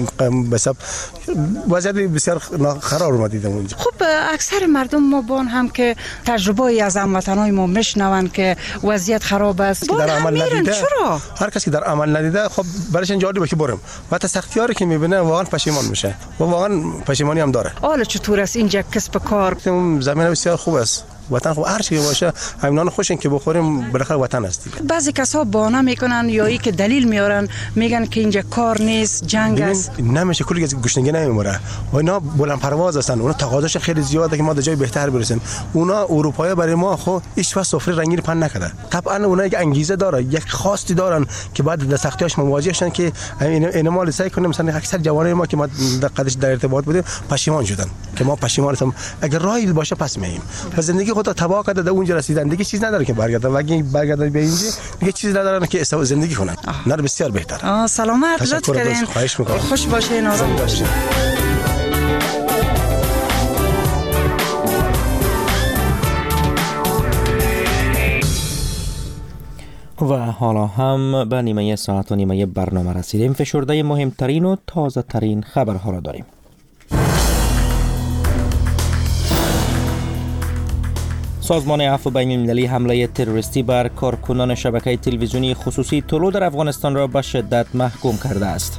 G: به حساب وضعیت بسیار خراب رو ما دیدیم اونجا.
T: خب اکثر مردم ما بان هم که تجربه ای از هموطنای ما میشنون که وضعیت خراب است
G: در عمل ندیده.
T: چرا؟
G: هر کسی که در عمل ندیده خب برایش جالبه که بریم و تا سختی ها رو که میبینه واقعا پشیمان میشه و واقعا پشیمانی هم داره.
T: حالا چطور است اینجا کسب کار؟
G: زمین بسیار خوب است. وطن خب هر چی باشه همینان خوشن که بخوریم بالاخره وطن است دیگه.
T: بعضی کسا بهانه میکنن یا ای که دلیل میارن میگن که اینجا کار نیست، جنگ است.
G: نمیشه، کلی از گشنگی نمیموره و اینا بلند پرواز هستن، اونا تقاضاش خیلی زیاده که ما در جای بهتر برسیم. اونا اروپایی برای ما خب هیچ وقت سفره رنگین پن نکرده. طبعا اونا یک انگیزه داره، یک خواستی دارن که بعد در سختیاش مواجه شدن که اینا مال سعی کنیم. مثلا اکثر جوانای ما که ما در قدش در ارتباط بودیم پشیمان شدن که ما پشیمان هستم. اگر راهی باشه پس میایم و زندگی خود تباہ کرده در اونجا رسیدن دیگه چیز نداره که برگردن و اگه برگردن به اینجا دیگه چیز ندارن که زندگی کنن. نه بسیار بهتر.
T: آه سلامت، لطف کردین.
G: خواهش میکنم.
T: خوش باشین، آروم باشین.
B: و حالا هم به نیمه ساعت و نیمه برنامه رسیدیم. فشرده مهمترین و تازه ترین خبرها را داریم. سازمان عفو بین المللی حمله تروریستی بر کارکنان شبکه تلویزیونی خصوصی طلوع در افغانستان را به شدت محکوم کرده است.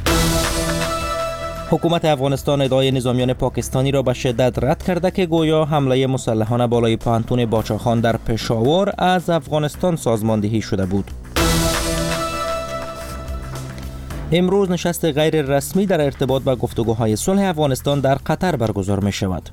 B: حکومت افغانستان ادعای نظامیان پاکستانی را به شدت رد کرده که گویا حمله مسلحانه بالای پوهنتون باچاخان در پشاور از افغانستان سازماندهی شده بود. امروز نشست غیر رسمی در ارتباط با گفتگوهای صلح افغانستان در قطر برگزار می شود.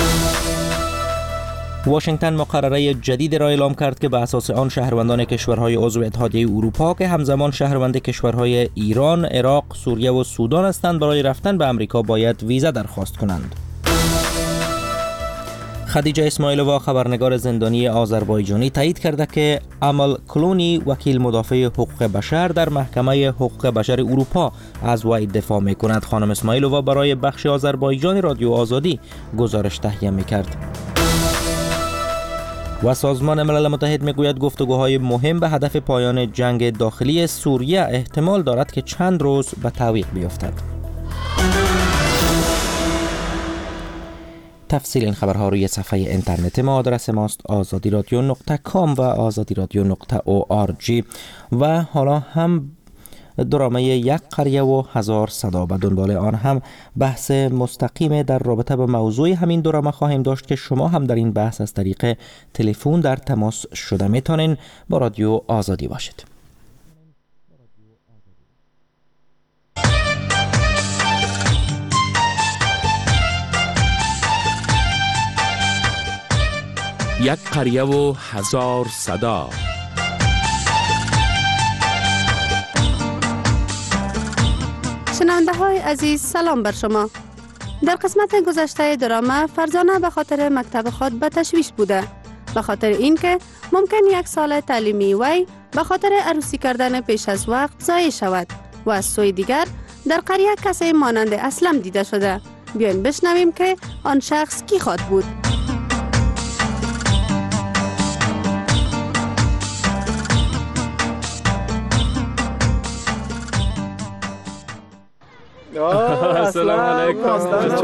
B: واشنگتن مقرره جدید را اعلام کرد که به اساس آن شهروندان کشورهای عضو اتحادیه اروپا که همزمان شهروند کشورهای ایران، عراق، سوریه و سودان هستند برای رفتن به امریکا باید ویزا درخواست کنند. خدیجه اسماعیلووا خبرنگار زندانی آذربایجانی تایید کرده که امل کلونی وکیل مدافع حقوق بشر در محکمه حقوق بشر اروپا از وی دفاع می‌کند. خانم اسماعیلووا برای بخش آذربایجانی رادیو آزادی گزارش تهیه می‌کرد. و سازمان ملل متحد میگوید گفتگوهای مهم به هدف پایان جنگ داخلی سوریه احتمال دارد که چند روز به تعویق بیفتد. تفصیل این خبرها روی صفحه اینترنت ما، آدرس ماست آزادی رادیو نقطه کام و آزادی رادیو نقطه او آر جی. و حالا هم درامه یک قریه و هزار صدا به دنبال آن هم بحث مستقیم در رابطه با موضوع همین درامه خواهیم داشت که شما هم در این بحث از طریق تلفن در تماس شده میتونین با رادیو آزادی باشید.
I: یک قریه و هزار صدا.
U: شنونده های عزیز، سلام بر شما. در قسمت گذشته درامه فرزانه به خاطر مکتب خود به تشویش بوده، به خاطر اینکه ممکن یک سال تعلیمی وی به خاطر عروسی کردن پیش از وقت ضایع شود و از سوی دیگر در قریه کسی مانند اسلم دیده شده. بیاین بشنویم که آن شخص کی خواد بود.
V: السلام علیکم.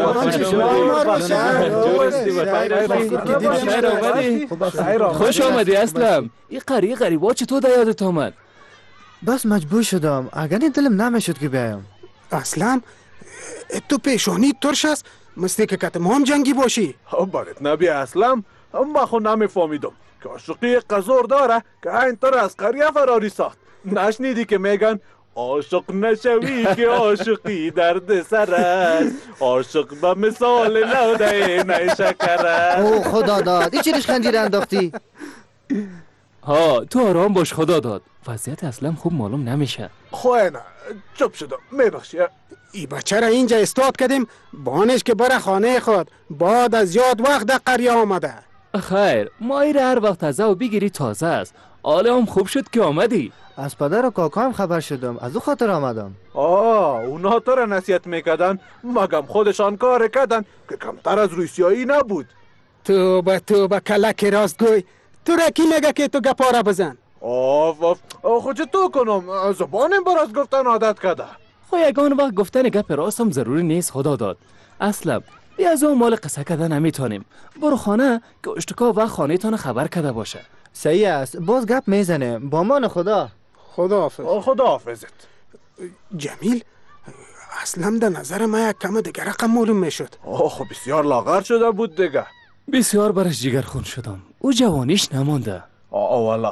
V: خوش آمدی اسلم. این قریه غریبا چطور در یادت آمد؟
W: بس مجبور شدم، اگر دلم نمیشد که بیایم.
X: اسلم تو پیشانی ترش است، مثل که کتم هم جنگی باشی.
Y: برات نبی اسلم، اما خو نمیفهمیدم که عاشقی قزور داره که اینطور از قریه فراری ساخت. نشنیدی که میگن عاشق نشوی که عاشقی درد سر است، عاشق به مثال لوده نیشکر است.
W: او خدا داد، این چیزش خنجیر انداختی؟
V: ها تو آرام باش، خدا داد. وضعیت اصلا خوب معلوم نمیشه.
X: خواه نه چپ شدم، میبخشی. ای بچه را اینجا استاد کردیم بانش که بره خانه خود، بعد از یاد وقت در قریه آمده.
V: خیر، ما ایره هر وقت تازه و بگیری تازه است. حالا هم خوب شد که آمدی.
W: از پدر و کاکا هم خبر شدم، از او خاطر آمدم.
Y: آه اونا تو را نصیحت میکردن، مگم خودشان کار کردن که کمتر از روسیایی نبود.
X: تو با تو با کلک راستگوی، تو را کی میگه که تو گپارا بزن؟
Y: آف آف خود تو کنم، زبانم براز گفتن عادت کرده.
V: خو یگان وقت گفتن گپ راست هم ضروری نیست، خدا داد. اصلا بیا از اون مال قصه کردن نمیتونیم. برو خانه که اشتکا و خانه تان خبر کرده باشه.
W: صحیح است، باز گپ میزنه. با مان خدا.
X: خدا حافظ.
Y: خدا حافظت.
X: جمیل اصلا در نظر ما یک کم دیگر رقم معلوم میشد.
Y: آه خب بسیار لاغر شده بود دیگه.
V: بسیار برش جگرخون شدم. او جوانیش نمانده.
Y: آه والا.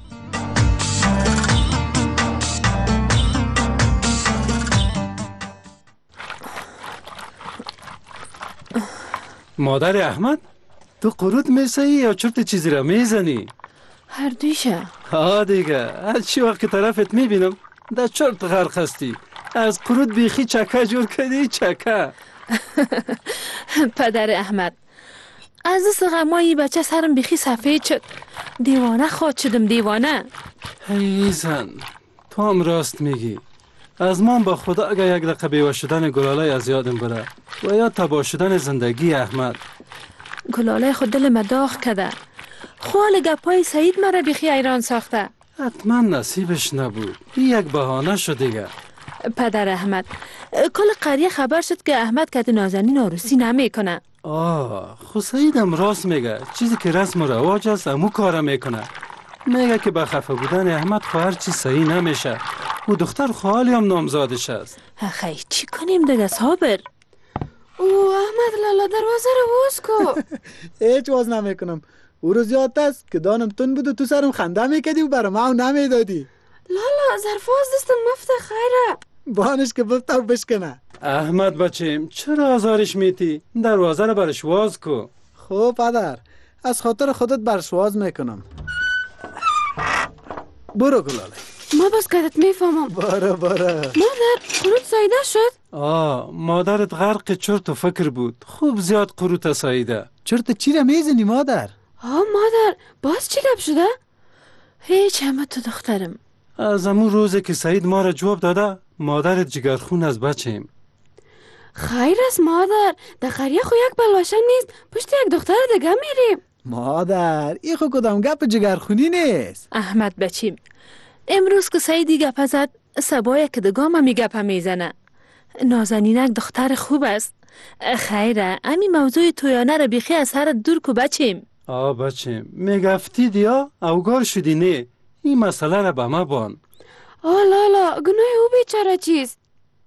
A: مادر احمد، تو قرود میسایی یا چرت چیزی را میزنی؟
C: هر دویشه.
A: ها دیگه، از چی وقت طرفت میبینم در چرت غرق هستی. از قرود بیخی چکه جور کردی چکه.
C: پدر احمد، از دست غمایی بچه سرم بیخی سفید شد. دیوانه خود شدم دیوانه.
A: ای زن، تو هم راست میگی. از من با خدا اگه یک دقیقه بیوه شدن گلاله از یادم بره و یا تباه شدن زندگی احمد.
C: گلاله خود دل ما داغ کده. خوال گپای سعید مرا بیخی ایران ساخته.
A: حتما نصیبش نبود. یک بهانه شد دیگه.
C: پدر احمد، کل قریه خبر شد که احمد کت نازنین عروسی نمیکنه.
A: آه، خو سعیدم راست میگه. چیزی که رسم و رواج است امو کار میکنه. میگه که به خفه بودن احمد خو هر چی صحیح نمیشه. او دختر خالی هم نامزادش است.
C: خیلی چی کنیم دیگه صابر؟ او احمد لالا دروازه رو باز کو.
X: هیچ باز نمیکنم. او روز یاد است که دانم تون بود و تو سرم خنده میکردی و برام او نمیدادی.
C: لالا ظرفاز دستم مفته خیره.
X: بانش که بفته و بشکنه.
A: احمد بچیم چرا آزارش میتی؟ دروازه رو برش واز کو.
X: خوب پدر، از خاطر خودت برش واز میکنم. برو گلاله.
C: ما بس کدت میفهمم.
X: برو برو.
C: مادر، قروت سایده شد؟
A: آه، مادرت غرق چرت و فکر بود. خوب زیاد قروت سایده.
X: چرت چی را میزنی مادر؟
C: آه مادر، باز چی گپ شده؟ هیچ همه تو دخترم.
A: از امون روزی که سعید ما را جواب داده مادرت جگرخون از بچیم.
C: خیر است مادر، در قریه خو یک بلوشن نیست. پشت یک دختر دیگه میریم.
X: مادر، این خو کدام گپ جگرخونی نیست.
C: احمد بچیم، امروز که سعیدی گپ زد سبایه که دگاه ما می گپ میزنه. نازنینک دختر خوب است. خیره، امی موضوع تویانه را بیخی از سرت دور کو بچیم.
A: آه بچیم، میگفتی دیا اوگار شدی نه. این مسئله را به ما بان.
C: آه لالا، گناه او بیچاره چیست؟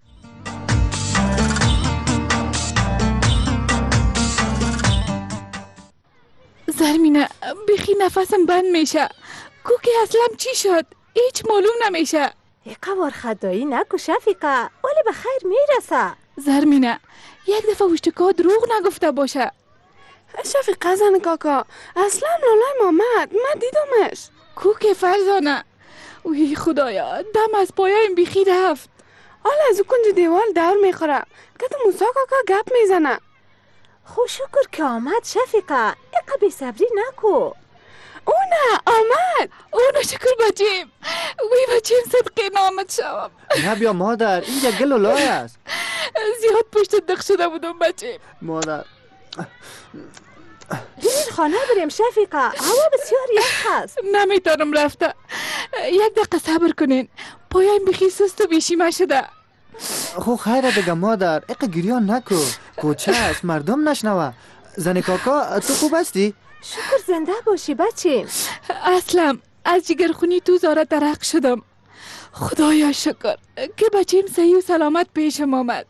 C: زرمینه، بیخی نفسم بند میشه. کوکی اصلم چی شد؟ هیچ معلوم نمیشه.
D: ای قوار خدایی نکو شفیقه، ولی به خیر میرسه.
C: زرمینه، یک دفعه وشتکا دروغ نگفته باشه.
F: شفیقه زن کاکا، اصلا لالای مامد، من دیدمش.
C: کوکی فرزانه، وی خدایا، دم از پایم بیخی رفت.
F: حالا از او کنج دیوال دور میخوره که تو موسا کاکا گپ میزنه.
D: خو شکر که آمد شفیقه، اقا بی صبری نکو.
C: او نه آمد. او نه شکر بچیم. وی بچیم صدقه نامد شوم.
W: نه بیا مادر، اینجا گل و لای است.
C: زیاد پشت دق شده بودم بچیم.
W: مادر
D: بریم خانه بریم شفیقه، هوا بسیار یخ است.
C: نمیتونم رفته. یک دقیقه صبر کنین، پایم بخی سست و بیشیمه شده.
W: خو خیره دیگه مادر، اقا گریان نکو. کوچه است، مردم نشنوه. زن کاکا تو خوب هستی؟
D: شکر زنده باشی بچیم.
C: اصلم از جگرخونی تو زاره درق شدم. خدایا شکر که بچیم صحیح و سلامت پیشم آمد.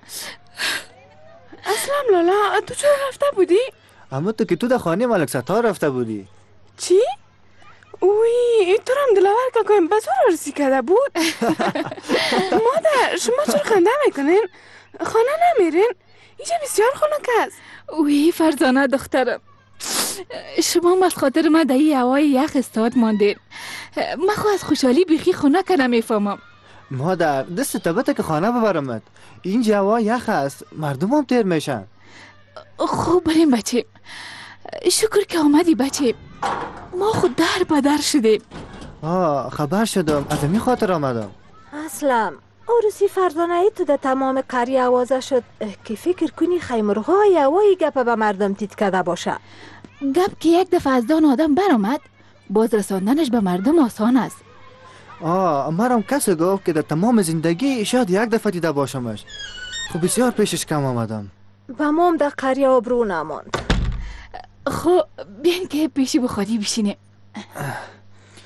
F: اصلم لالا، تو چرا رفته بودی؟
W: اما تو که تو در خانه ملک ستار رفته بودی.
F: چی؟ اوی، تو هم دلاور کاکایم بزار عرضی کرده بود. مادر، شما چرا خنده میکنین؟ خانه نمیرین؟ اینجا بسیار خنک است.
C: اوی فرزانه دخترم، شما از خاطر ما در این هوای یخ استاد ماندین. من خو از خوشحالی بیخی خنک نمیفهمم.
W: مادر، دست تبته که خانه ببرمت. اینجا هوا یخ است، مردم هم تیر میشن.
C: خوب بریم بچیم. شکر که آمدی بچیم. ما خود در بدر شدیم.
W: آه خبر شدم، از این خاطر آمدم.
D: اصلا عروسی فرزانه تو در تمام قریه آوازه شد که فکر کنی خیمرهای هوایی گپ به مردم تیت کده باشه.
C: گپ که یک دفعه از دان آدم برآمد، باز رساندنش به مردم آسان است.
W: آه مرام کسی گفت که در تمام زندگی شاید یک دفعه دیده باشمش. خب بسیار پیشش کم آمدم.
D: با مام در قریه آبرو نماند.
C: خب بیاین که پیشی بخوری بشینه.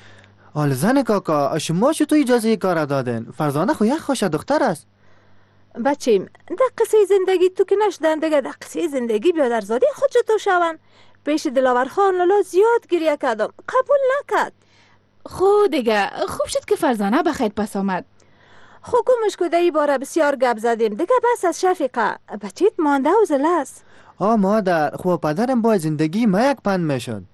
W: آل زن کاکا، شما چطور اجازه کار دادن؟ فرزانه خو یک خوش دختر است.
D: بچیم در قصه زندگی تو که نشدن دیگه در قصه زندگی بیادر زادی خود تو شون. پیش دلاور خان لالا زیاد گریه کردم، قبول نکرد.
J: خو دیگه خوب شد که فرزانه بخیر پس آمد.
D: خو گمش کده ای باره بسیار گپ زدیم دیگه، بس از شفیقه بچیت مانده و زله است.
W: آه مادر، خو پدرم با زندگی ما یک پند میشد.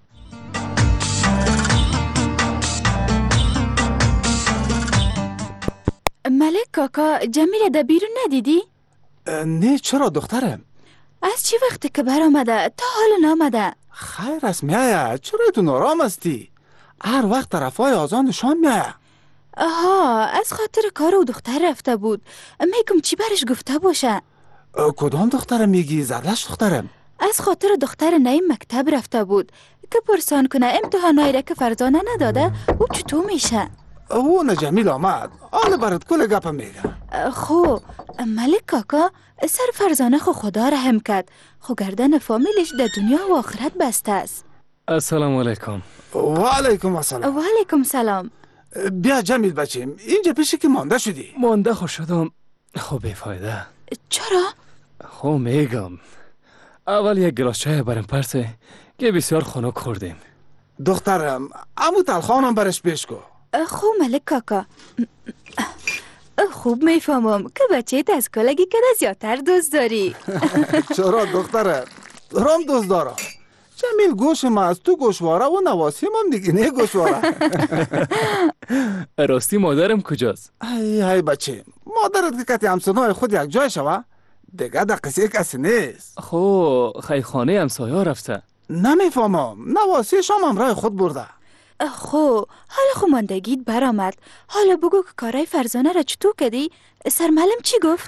J: ملک کاکا جمیل در بیرون ندیدی؟
Y: نه چرا دخترم؟
J: از چی وقتی که بر آمده تا حالا نامده؟
Y: خیر است میایه، چرا تو نارام استی؟ هر وقت طرفای آزان نشان میایه.
J: آها، از خاطر کار و دختر رفته بود. میگم چی برش گفته باشه؟
Y: کدام دخترم میگی؟ زرلش دخترم؟
J: از خاطر دختر نیم مکتب رفته بود که پرسان کنه امتحانایی را که فرزانه نداده او چطور میشه؟
Y: او نه جمیل آمد، آن برات کل گپ میگه.
J: خو ملک کاکا سر فرزانه خو خدا رحم کرد، خو گردن فامیلش در دنیا و آخرت بسته است.
V: السلام علیکم.
Y: و علیکم السلام.
J: و علیکم سلام.
Y: بیا جمیل بچیم، اینجا پیشی که مانده شدی؟
V: مانده خو شدم، خو بیفایده.
J: چرا؟
V: خو میگم اول یک گلاس چای برم پرسه که بسیار خنک خوردیم.
Y: دخترم امو تلخانم برش پیش کو.
J: خو ملک کاکا خوب میفهمم که بچه از کلگی که زیادتر دوست داری.
Y: چرا دخترم؟ دارم دوست دارم. جمیل گوش ما از تو گوشواره و نواسی من دیگه نه گوشواره.
V: راستی مادرم کجاست؟
Y: ای ای بچه، مادرت که کتی همسنای خود یک جای شوه دیگه در قصه کسی نیست.
V: خو خیخانه همسایه رفته.
Y: نمیفهمم، نواسی شام همراه خود برده.
J: خو حالا خو ماندگیت برآمد، حالا بگو که کارای فرزانه را چطور کردی؟ سرمعلم چی گفت؟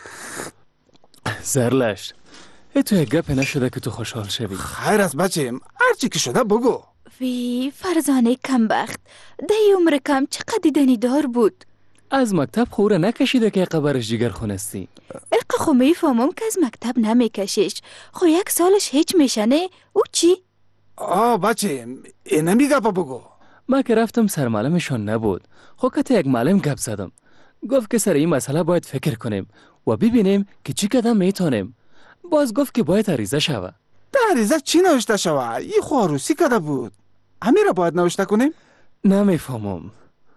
V: زرلش ای تو یک گپ نشده که تو خوشحال شوی.
Y: خیر است بچیم، هرچی که شده بگو.
J: وی فرزانه کمبخت دی عمر کم چقدر دیدنی دار بود.
V: از مکتب خوره نکشیده که قبرش جگر خونستی؟
J: اقا خو میفهمم که از مکتب نمیکشیش، خو یک سالش هیچ میشنه. او چی؟
Y: آه بچیم این نمیگه پا بگو.
V: ما که رفتم سرمعلمشان نبود، خو که یک معلم گپ زدم، گفت که سر این مسئله باید فکر کنیم و ببینیم که چی قدم میتونیم. باز گفت که باید عریضه شوه.
Y: در عریضه چی نوشته شوه؟ یه خو عروسی کده بود، همین را باید نوشته کنیم؟
V: نمیفهمم.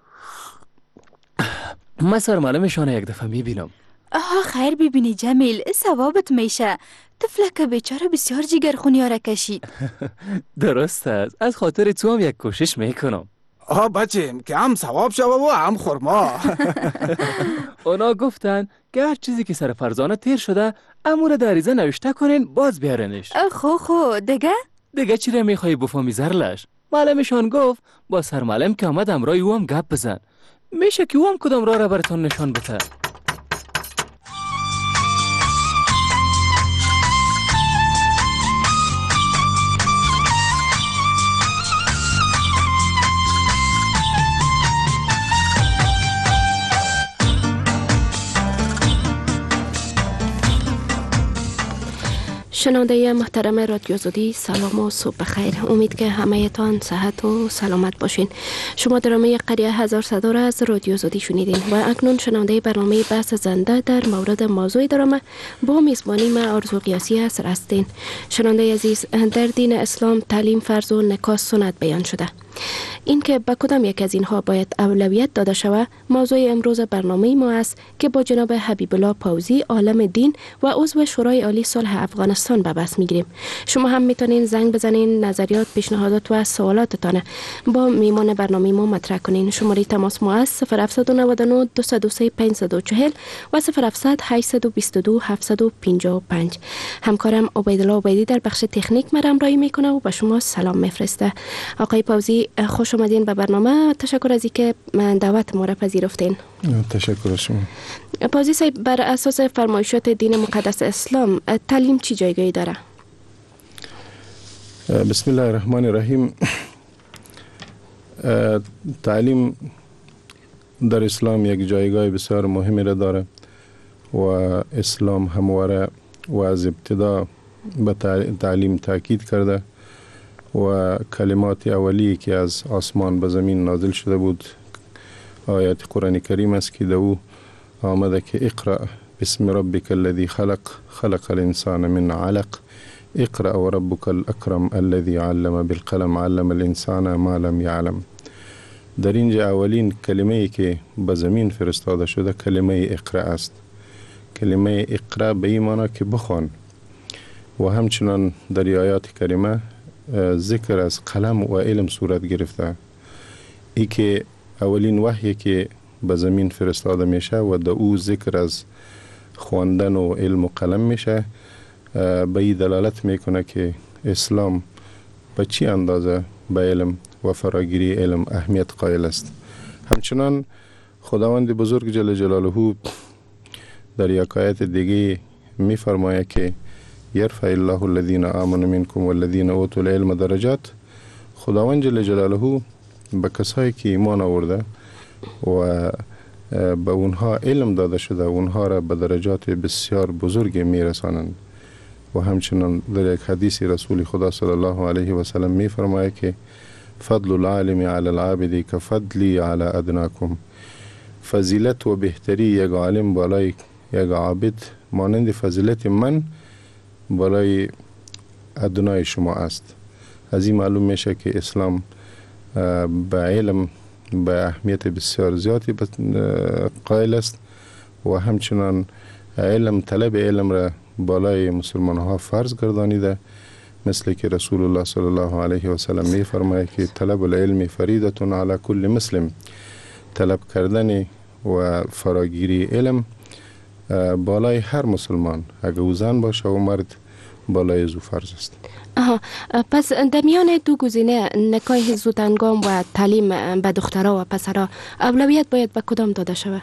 V: ما سرمعلمشان یک دفعه میبینم.
J: آها خیر ببینی جمیل، ثوابت میشه. طفلک بیچاره بسیار جگرخونی ها را کشید.
V: درست است، از خاطر تو هم یک کوشش میکنم.
Y: آه بچیم که هم ثواب شوه و هم خورما.
V: اونا گفتن که هر چیزی که سر فرزانه تیر شده امور در عریضه نوشته کنین باز بیارنش.
J: خو خو دیگه؟
V: دیگه چی را میخوایی بفهمی زرلش؟ معلمشان گفت با سرمعلم که آمد امرای او هم گپ بزن، میشه که او هم کدام راه را براتون نشان بده.
O: شنونده محترم رادیو آزادی، سلام و صبح بخیر. امید که همه تان صحت و سلامت باشین. شما درامه قریه هزار صدا را از رادیو آزادی شنیدین و اکنون شنونده برنامه بحث زنده در مورد موضوع درامه با میزبانی ما آرزو قیاسی است هستین. شنونده عزیز، در دین اسلام تعلیم فرض و نکاح سنت بیان شده. اینکه به کدام یک از اینها باید اولویت داده شود موضوع امروز برنامه ما است که با جناب حبیب الله پوزی عالم دین و عضو شورای عالی صلح افغانستان به بحث میگیریم. شما هم میتونین زنگ بزنین، نظریات، پیشنهادات و سوالاتتان با میمان برنامه ما مطرح کنین. شماره تماس ما است صفر هفت نه نه دو صفر سه پنج چهار صفر و صفر هفت هشت دو دو هفت پنج پنج. همکارم عبیدالله عبیدی در بخش تکنیک مرا همراهی میکنه و به شما سلام میفرسته. آقای پوزی خوش اومدین به برنامه. تشکر از اینکه دعوت ما را پذیرفتین.
G: تشکر از شما.
O: پوزی صاحب، بر اساس فرمایشات دین مقدس اسلام تعلیم چی جایگاهی داره؟
G: بسم الله الرحمن الرحیم. تعلیم در اسلام یک جایگاه بسیار مهمی را داره و اسلام همواره و از ابتدا به تعلیم تاکید کرده و کلمات اولیه که از آسمان به زمین نازل شده بود آیات قرآن کریم است که در او آمده که اقرأ
K: بسم ربك الذي خلق خلق الانسان من علق اقرأ وربك الاکرم الذي علم بالقلم علم الانسان ما لم يعلم. در اینجا اولین کلمه ای که به زمین فرستاده شده کلمه اقرا است. کلمه اقرا به این معنی که بخوان و همچنان در آیات کریمه ذکر از قلم و علم صورت گرفته. ای که اولین وحی که به زمین فرستاده میشه و در او ذکر از خواندن و علم و قلم میشه به این دلالت میکنه که اسلام به چی اندازه به علم و فراگیری علم اهمیت قائل است. همچنان خداوند بزرگ جل جلاله در یک آیت دیگه می فرماید که یرفع الله الذین آمنوا منکم والذین اوتوا العلم درجات. خداوند جل جلاله به کسایی که ایمان آورده و به اونها علم داده شده اونها را به درجات بسیار بزرگ می رسانند. و همچنان در یک حدیث رسول خدا صلی الله علیه و سلم می فرماید که فضل العالم علی العابد کفضلی علی ادناکم. فضیلت و بهتری یک عالم بالای یک عابد مانند فضیلت من بالای ادنای شما است. از این معلوم میشه که اسلام به علم به اهمیت بسیار زیادی قائل است و همچنان علم طلب علم را بالای مسلمان ها فرض گردانیده، مثل که رسول الله صلی الله علیه و سلم می فرماید که طلب العلم فریضة علی کل مسلم. طلب کردن و فراگیری علم بالای هر مسلمان، اگر او زن باشه و مرد، بالای زو فرض است.
O: آها، پس در میان دو گزینه نکاح زودهنگام و تعلیم به دخترها و پسرها اولویت باید به کدام داده شود؟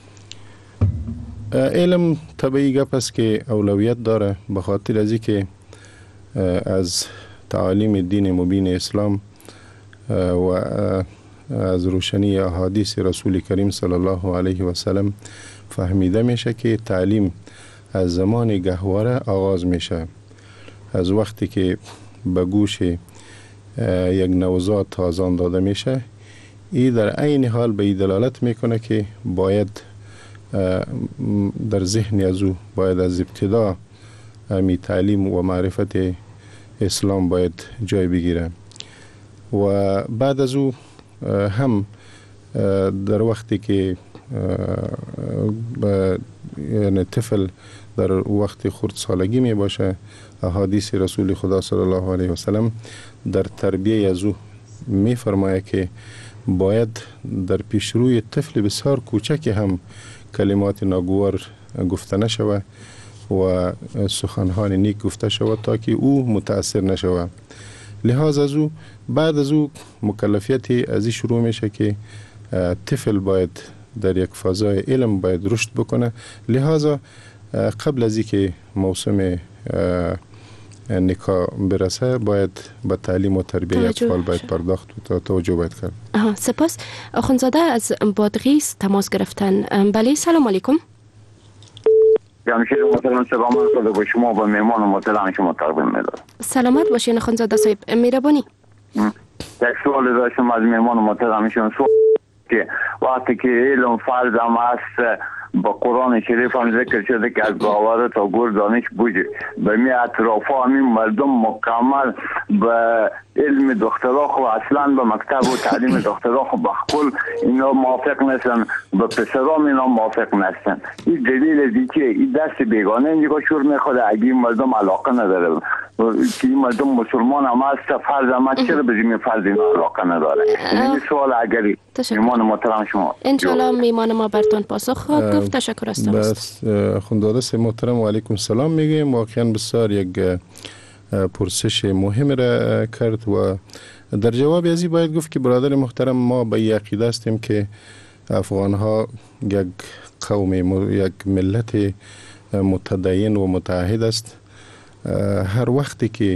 K: علم طبیعی گپ است که اولویت داره، به خاطر از اینکه از تعالیم دین مبین اسلام و از روشنی احادیث رسول کریم صلی الله علیه و سلم فهمیده میشه که تعلیم از زمان گهواره آغاز میشه. از وقتی که به گوش یک نوزاد تازان داده میشه، این در عین حال به این دلالت میکنه که باید در ذهن از او باید از ابتدا می تعلیم و معرفت اسلام باید جای بگیره و بعد از او هم در وقتی که یعنی طفل در وقت خردسالگی می باشه، احادیث رسول خدا صلی الله علیه و سلم در تربیه از او می فرماید که باید در پیشروی طفل بسیار کوچک هم کلمات ناگوار گفته نشوه و سخنان نیک گفته شود تا که او متاثر نشود. لحاظ از او بعد از او مکلفیت از این شروع میشه که طفل باید در یک فضای علم باید رشد بکنه. لحاظا قبل از اینکه موسم نکاح برسه باید به تعلیم و تربیه اطفال باید پرداخت و توجه باید کرد.
O: آها، سپاس. آخوندزاده از بادغیس تماس گرفتن. بله، سلام علیکم.
L: جمشید محترم سلام علیکم به شما و مهمان محترم شما تقدیم می‌دارم.
O: سلامت باشین آخوندزاده صاحب. مهربانی.
L: یک سوال داشتم از مهمان محترم شما، که وقتی که علم فرض هم است با قرآن شریف هم ذکر شده که از باور تا گور دانش بوجه به می اطراف همین مردم مکمل به علم دکترا خو اصلا به مکتب و تعلیم دکترا خو بخل اینا موافق نیستن، به پسرام اینا موافق نیستن. این دلیل از که این دست بیگانه اینجا شور میخواد اگه این مردم علاقه نداره که این مردم مسلمان هم هست فرض هم هست، چرا به زمین فرض اینا علاقه نداره؟ این سوال اگری میمان محترم شما
O: انشالله میمان ما برتون پاسخ خواهد گفت. تشکر هستم.
K: بس خونداده محترم و علیکم سلام میگیم. واقعا بسیار یک پرسش مهم را کرد و در جواب ازی باید گفت که برادر محترم ما به این عقیده هستیم که افغان ها یک قوم یک ملت متدین و متعهد است. هر وقتی که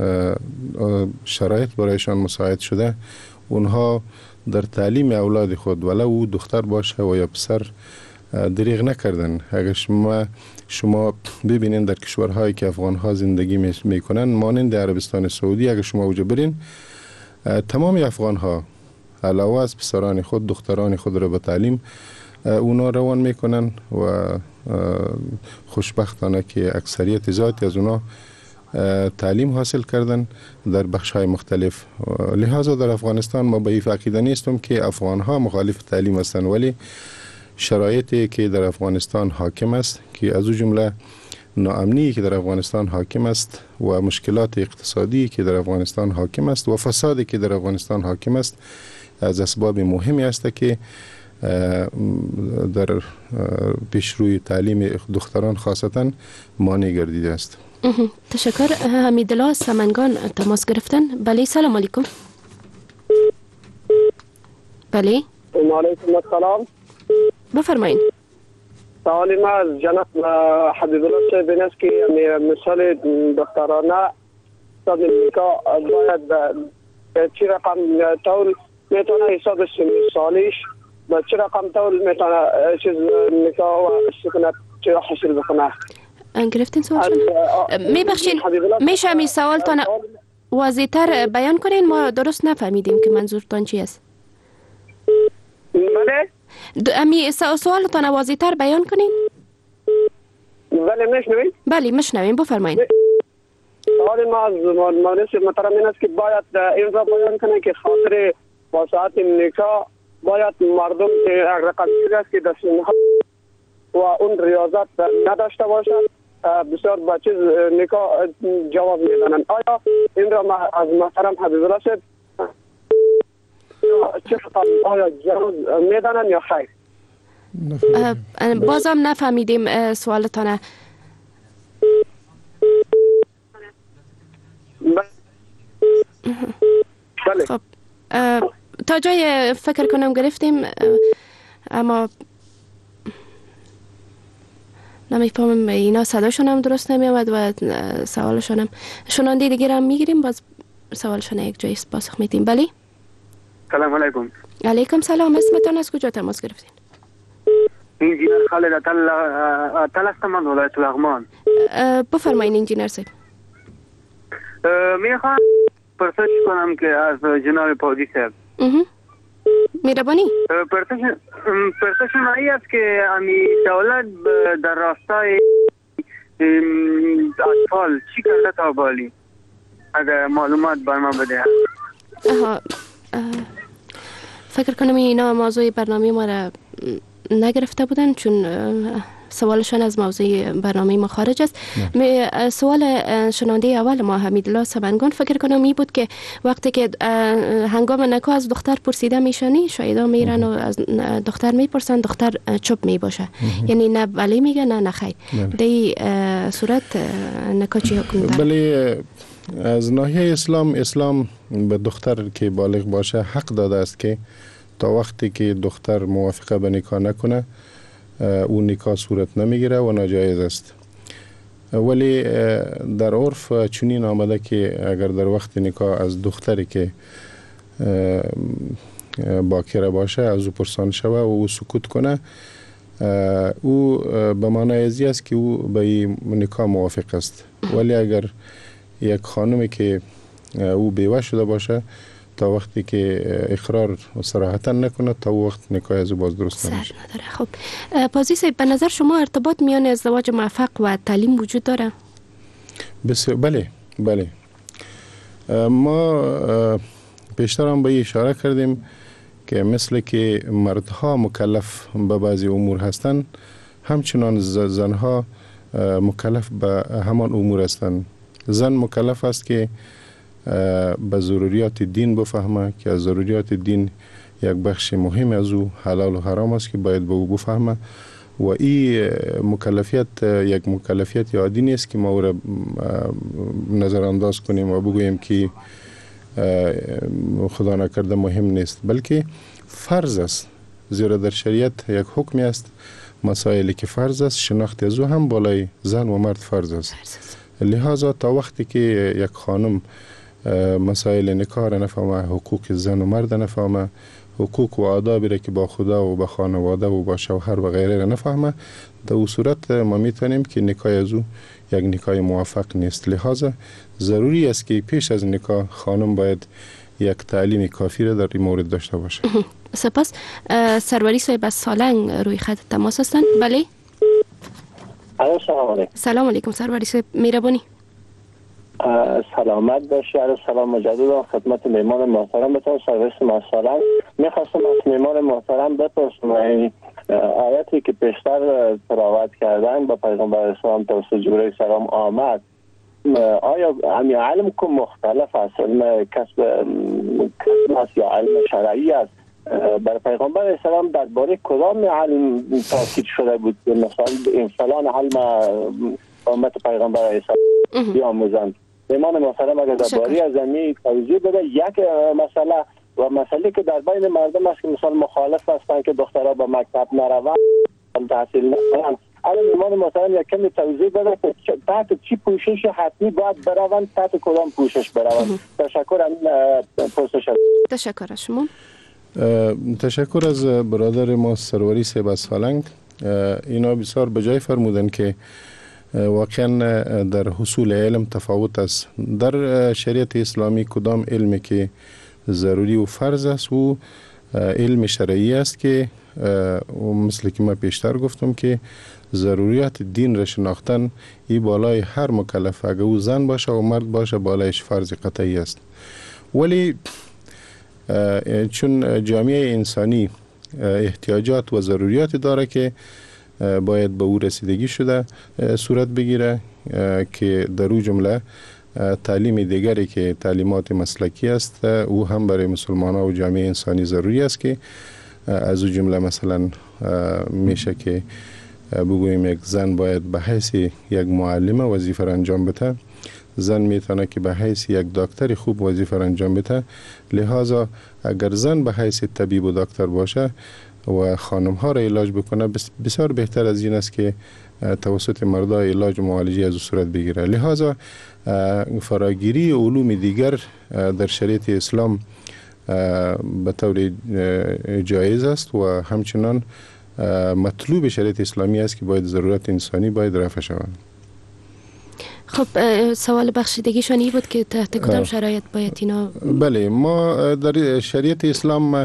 K: شرایط برایشان مساعد شده اونها در تعلیم اولاد خود ولو دختر باشه و یا پسر دریغ نکردن. اگر شما شما ببینین در کشورهایی که افغان ها زندگی میکنن مانند عربستان سعودی، اگر شما اوجا برین تمام افغان ها علاوه از پسران خود دختران خود را به تعلیم اونا روان میکنن و خوشبختانه که اکثریت زیادی از اونا تعلیم حاصل کردن در بخش های مختلف. لحاظا در افغانستان ما به این عقیده نیستم که افغان ها مخالف تعلیم هستند، ولی شرایطی که در افغانستان حاکم است که از او جمله ناامنی که در افغانستان حاکم است و مشکلات اقتصادی که در افغانستان حاکم است و فسادی که در افغانستان حاکم است از اسباب مهمی است که در پیشروی تعلیم دختران خاصتا مانع گردیده است.
O: تشکر. حمیدالله سمنگان تماس گرفتن. بله سلام علیکم. بله
H: علیکم السلام.
O: بفرمایید.
H: سوال ما از جناب حبیب الله صاحب این است که مثال دخترانه صد نکاح باید به چی رقم طول میتونه حساب سالیش به چی رقم طول میتونه چیز نکاح و سکنت چی حاصل بکنه؟
O: گرفتین سوال میبخشین میشه می سوالتان واضح تر بیان کنین؟ ما درست نفهمیدیم که منظورتان چی است.
H: بله
O: امی سوالتان واضح تر بیان کنین؟
H: بله میشنوین؟
O: بله میشنوین، بفرمایید.
H: سوال ما از مهندس محترم این است که باید این را بیان کنه که خاطر وساعت نکاح باید مردم رقم است که دستونها و اون ریاضت نداشته باشد بسیار با چیز نکاح جواب میدنن. آیا این را از محترم حبیب الله صاحب چه آیا جواب میدنن یا خیر؟
O: بازم نفهمیدیم سوالتانه.
H: بله.
O: خب تا جای فکر کنم گرفتیم، اما نمیفهمم اینا صداشون هم درست نمیامد و سوالشون هم شنونده دیگه هم میگیریم، باز سوالشون یک جایی پاسخ میدیم. بله
H: سلام علیکم.
O: علیکم سلام. اسمتون از کجا تماس گرفتین؟
H: انجینر خالد اتل اتل هستم من ولایت لغمان.
O: بفرمایید انجینر صاحب.
H: میخوام پرسش کنم که از جناب پادی صاحب
O: میربانی
H: پرسش پرسش من است که امی دولت در راستای اطفال چی کرده تا بالی؟ اگر معلومات بر ما بده.
O: آها فکر کنم اینا موضوع برنامه ما را نگرفته بودن، چون سوالشان از موضوع برنامه ما خارج است. سوال شنونده اول ما حمیدالله سمنگان فکر کنم می بود که وقتی که هنگام نکاح از دختر پرسیده میشنی شایدا میرن و از دختر میپرسن، دختر چوب می باشه، یعنی نه بله میگه نه نه خیر. دی صورت نکاح چی حکم داره؟
K: بله از ناحیه اسلام، اسلام به دختر که بالغ باشه حق داده است که تا وقتی که دختر موافقه به نکاح نکنه اون نکاح صورت نمیگیره و ناجایز است. ولی در عرف چنین آمده که اگر در وقت نکاح از دختری که باکره باشه از او پرسان شوه و او سکوت کنه، او به معنای ازی است که او به نکاح موافق است. ولی اگر یک خانمی که او بیوه شده باشه تا وقتی که اقرار و صراحتا نکنه تا وقت نکاح از او باز درست نمیشه.
O: خب پازی صاحب به نظر شما ارتباط میان ازدواج موفق و تعلیم وجود داره؟
K: بسیار بله بله. ما پیشتر هم به اشاره کردیم که مثل که مردها مکلف به بعضی امور هستند، همچنان زنها مکلف به همان امور هستند. زن مکلف است که به ضروریات دین بفهمه که از ضروریات دین یک بخش مهم از او حلال و حرام است که باید به او بفهمه و این مکلفیت یک مکلفیت عادی نیست که ما او را نظر انداز کنیم و بگوییم که خدا نکرده مهم نیست، بلکه فرض است. زیرا در شریعت یک حکمی است، مسائلی که فرض است شناخت از او هم بالای زن و مرد فرض است. لحاظا تا وقتی که یک خانم مسائل نکاح را نفهمه، حقوق زن و مرد نفهمه، حقوق و آدابی را که با خدا و با خانواده و با شوهر و غیره را نفهمه، در اون صورت ما میتونیم که نکاح از او یک نکاح موفق نیست. لحاظا ضروری است که پیش از نکاح خانم باید یک تعلیم کافی را در این مورد داشته باشه.
O: سپاس. سروری صاحب از سالنگ روی خط تماس هستند. بله.
M: سلام علیکم.
O: سلام علیکم سروری صاحب، مهربانی.
M: سلامت باشی. عرض سلام مجدد خدمت میمان محترم بتون سرویس ما سالنگ. میخواستم از میمان محترم بپرسم این آیاتی که پیشتر تلاوت کردن با پیغمبر اسلام توسط جبرئیل سلام آمد، آیا همی علم که مختلف است، علم کسب است یا علم شرعی است؟ بر پیغمبر اسلام درباره کدام علم تاکید شده بود؟ مثلا این فلان علم امت پیغمبر اسلام بیاموزند. ایمان محترم اگر درباره از زمین توضیح بده. یک مسئله و مسئله که در بین مردم است که مثلا مخالف هستند که دخترها به مکتب نروند، تحصیل نکنند. الان ایمان محترم یک کمی توضیح بده که تحت چی پوشش حتمی باید بروند، تحت کدام پوشش بروند. تشکر. پرسش.
O: تشکر از شما.
K: تشکر از برادر ما سروری صاحب از سالنگ. اینا بسیار بجای فرمودن که واقعا در حصول علم تفاوت است. در شریعت اسلامی کدام علمی که ضروری و فرض است و علم شرعی است که مثل که ما پیشتر گفتم که ضروریات دین را شناختن ای بالای هر مکلف، اگر او زن باشه و مرد باشه بالایش فرض قطعی است. ولی چون جامعه انسانی احتیاجات و ضروریات داره که باید به او رسیدگی شده صورت بگیره که در او جمله تعلیم دیگری که تعلیمات مسلکی است او هم برای مسلمان ها و جامعه انسانی ضروری است که از او جمله مثلا میشه که بگوییم یک زن باید به حیث یک معلم وظیفه را انجام بده، زن میتونه که به حیث یک دکتر خوب وظیفه را انجام بده. لحاظا اگر زن به حیث طبیب و دکتر باشه و خانم ها را علاج بکنه بسیار بهتر از این است که توسط مردا علاج و معالجه از صورت بگیره. لحاظا فراگیری علوم دیگر در شریعت اسلام به طور جایز است و همچنان مطلوب شریعت اسلامی است که باید ضرورت انسانی باید رفع شود.
O: خب سوال بخشیدگیشان این بود که تحت کدام شرایط باید اینا؟
K: بله، ما در شریعت اسلام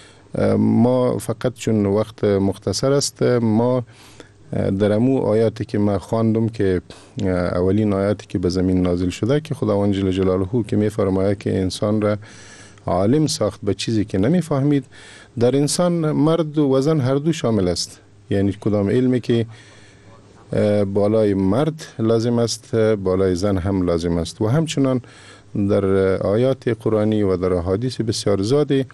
K: ما فقط چون وقت مختصر است ما در امو آیاتی که ما خواندم که اولین آیاتی که به زمین نازل شده که خداوند جل جلاله که میفرماید که انسان را عالم ساخت به چیزی که نمیفهمید، در انسان مرد و زن هر دو شامل است. یعنی کدام علمی که بالای مرد لازم است بالای زن هم لازم است. و همچنان در آیات قرآنی و در احادیث بسیار زیادی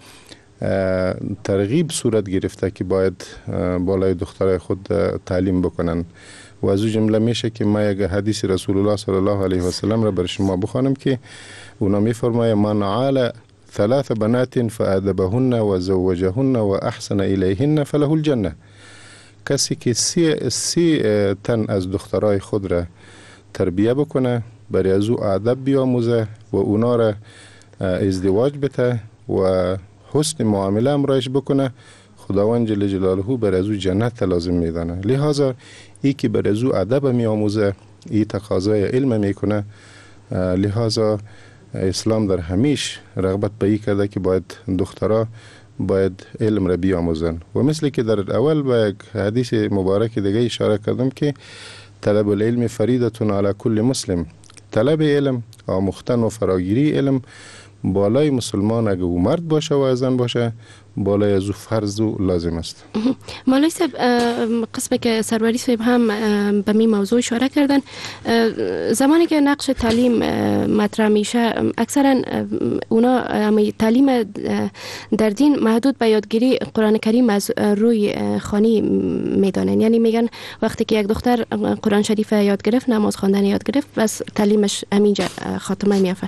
K: ترغیب صورت گرفته که باید بالای دخترای خود تعلیم بکنن و از او جمله میشه که ما یک حدیث رسول الله صلی الله علیه و سلم را بر شما بخوانم که اونا میفرماید من عال ثلاث بنات فادبهن و زوجهن و احسن الیهن فله الجنه. کسی که سی, سی تن از دخترای خود را تربیه بکنه، برای از او ادب بیاموزه و اونا را ازدواج بده و حسن معامله امرایش بکنه، خداوند جل جلاله بر از او جنت لازم میدانه. لحاظا ای که بر از او ادب میاموزه ای تقاضای علم میکنه. لحاظا اسلام در همیش رغبت به ای کرده که باید دخترها باید علم را بیاموزن و مثل که در اول با یک حدیث مبارک دیگه اشاره کردم که طلب العلم فریضة علی کل مسلم، طلب علم آموختن و فراگیری علم بالای مسلمان اگه او مرد باشه و زن باشه بالای از او فرض و لازم است.
O: مولوی صاحب قسمی که سروری صاحب هم به می موضوع اشاره کردن، زمانی که نقش تعلیم مطرح میشه اکثرا اونا تعلیم در دین محدود به یادگیری قرآن کریم از روی خانی میدانن. یعنی میگن وقتی که یک دختر قرآن شریف یاد گرفت، نماز خواندن یاد گرفت، بس تعلیمش همینجا خاتمه میافه.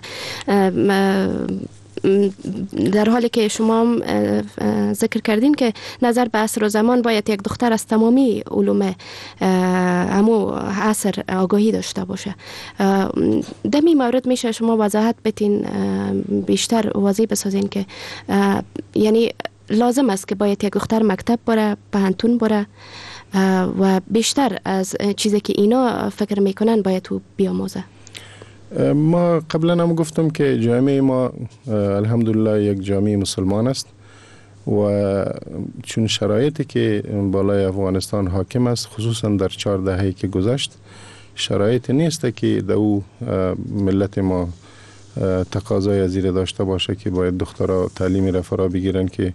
O: در حالی که شما ذکر کردین که نظر به عصر و زمان باید یک دختر از تمامی علوم همو عصر آگاهی داشته باشه. در این مورد میشه شما وضاحت بتین بیشتر واضح بسازین که یعنی لازم است که باید یک دختر مکتب بره، پانتون بره و بیشتر از چیزی که اینا فکر میکنن باید تو بیاموزه؟
K: ما قبلا هم گفتم که جامعه ما الحمدلله یک جامعه مسلمان است و چون شرایطی که بالای افغانستان حاکم است خصوصا در چهار دهه‌ای که گذشت شرایط نیست که در او ملت ما تقاضای از این داشته باشه که باید دخترها تعلیمی را فرا بگیرن که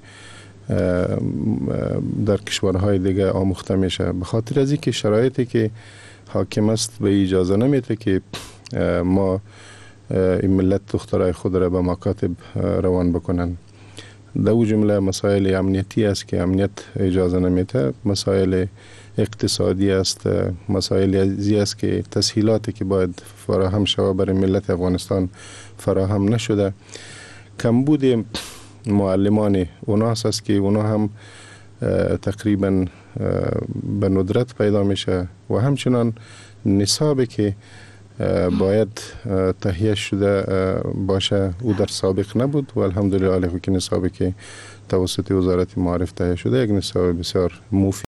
K: در کشورهای دیگه آموخته میشه. به خاطر از اینکه شرایطی که حاکم است به اجازه نمیده که ما این ملت دخترای خود را به مکاتب روان بکنن. در او جمله مسائل امنیتی است که امنیت اجازه نمیده، مسائل اقتصادی است، مسائل ازی است که تسهیلاتی که باید فراهم شود برای ملت افغانستان فراهم نشده. کمبود معلمان اوناس است که اونا هم تقریبا به ندرت پیدا میشه و همچنان نصابی که باید تهیه شده باشه او در سابق نبود و الحمدلله علیه که نصابی که توسط وزارت معارف تهیه شده یک نصاب بسیار مفید